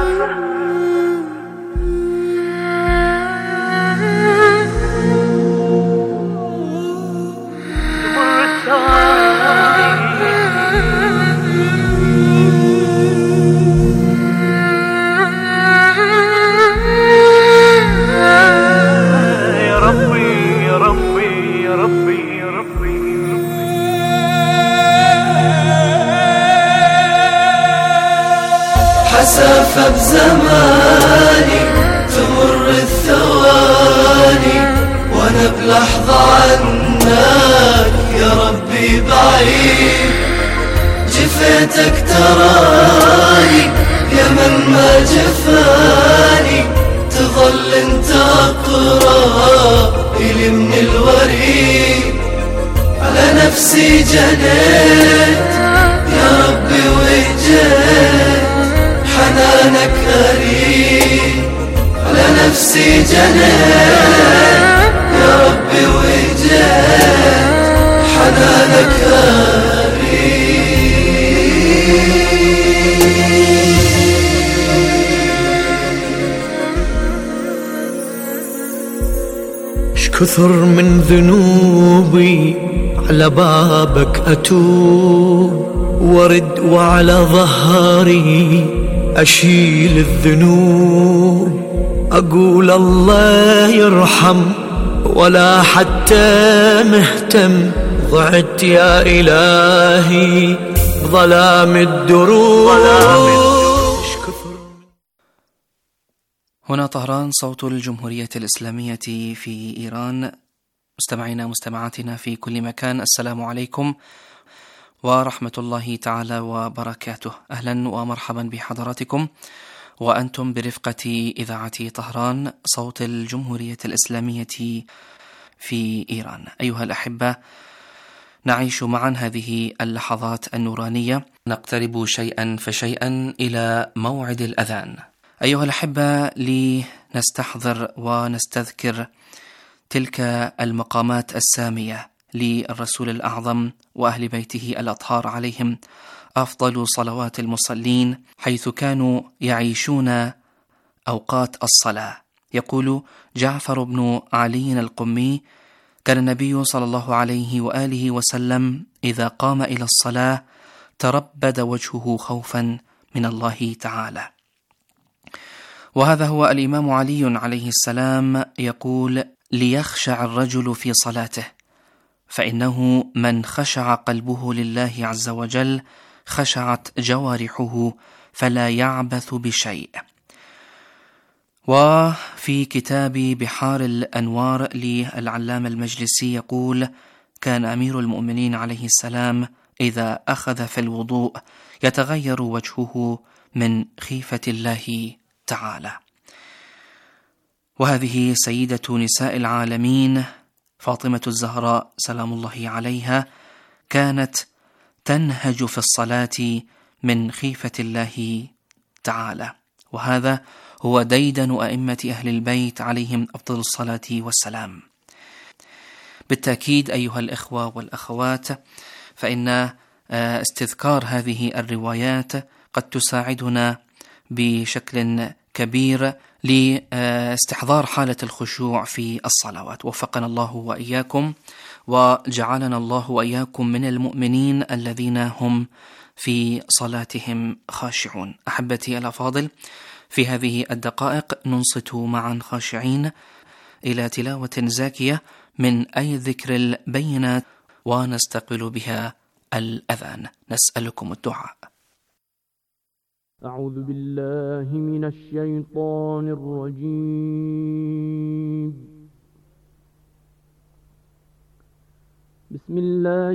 حسافة بزماني تمر الثواني وانا بلحظة عنك يا ربي بعيد. جفيتك تراني يا من ما جفاني، تظل انت اقرب الي من الوريد. على نفسي جنيت يا ربي وجيت، حنانك أريد. على نفسي جنيت يا ربي وجيت، حنانك أريد. كثر من ذنوبي على بابك أتوب، ورد وعلى ظهري أشيل الذنوب. أقول الله يرحم ولا حتى مهتم، ضعت يا إلهي بظلام الدروب. هنا طهران، صوت الجمهورية الإسلامية في إيران. مستمعينا مستمعاتنا في كل مكان، السلام عليكم ورحمة الله تعالى وبركاته. أهلا ومرحبا بحضراتكم وأنتم برفقة إذاعة طهران، صوت الجمهورية الإسلامية في إيران. أيها الأحبة، نعيش معا هذه اللحظات النورانية، نقترب شيئا فشيئا إلى موعد الأذان. أيها الأحبة، لنستحضر ونستذكر تلك المقامات السامية للرسول الأعظم وأهل بيته الأطهار عليهم أفضل صلوات المصلين، حيث كانوا يعيشون أوقات الصلاة. يقول جعفر بن علي القمي: كان النبي صلى الله عليه وآله وسلم إذا قام إلى الصلاة تربد وجهه خوفا من الله تعالى. وهذا هو الإمام علي عليه السلام يقول: ليخشع الرجل في صلاته، فإنه من خشع قلبه لله عز وجل خشعت جوارحه فلا يعبث بشيء. وفي كتاب بحار الأنوار للعلامة المجلسي يقول: كان أمير المؤمنين عليه السلام إذا أخذ في الوضوء يتغير وجهه من خيفة الله تعالى. وهذه سيدة نساء العالمين فاطمة الزهراء سلام الله عليها كانت تنهج في الصلاة من خيفة الله تعالى، وهذا هو ديدن أئمة أهل البيت عليهم أفضل الصلاة والسلام. بالتأكيد أيها الإخوة والأخوات، فإن استذكار هذه الروايات قد تساعدنا بشكل كبير لاستحضار حالة الخشوع في الصلوات. وفقنا الله وإياكم وجعلنا الله وإياكم من المؤمنين الذين هم في صلاتهم خاشعون. أحبتي الأفاضل، في هذه الدقائق ننصت معا خاشعين إلى تلاوة زاكية من أي ذكر البينات ونستقبل بها الأذان. نسألكم الدعاء. أعوذ بالله من الشيطان الرجيم. بسم الله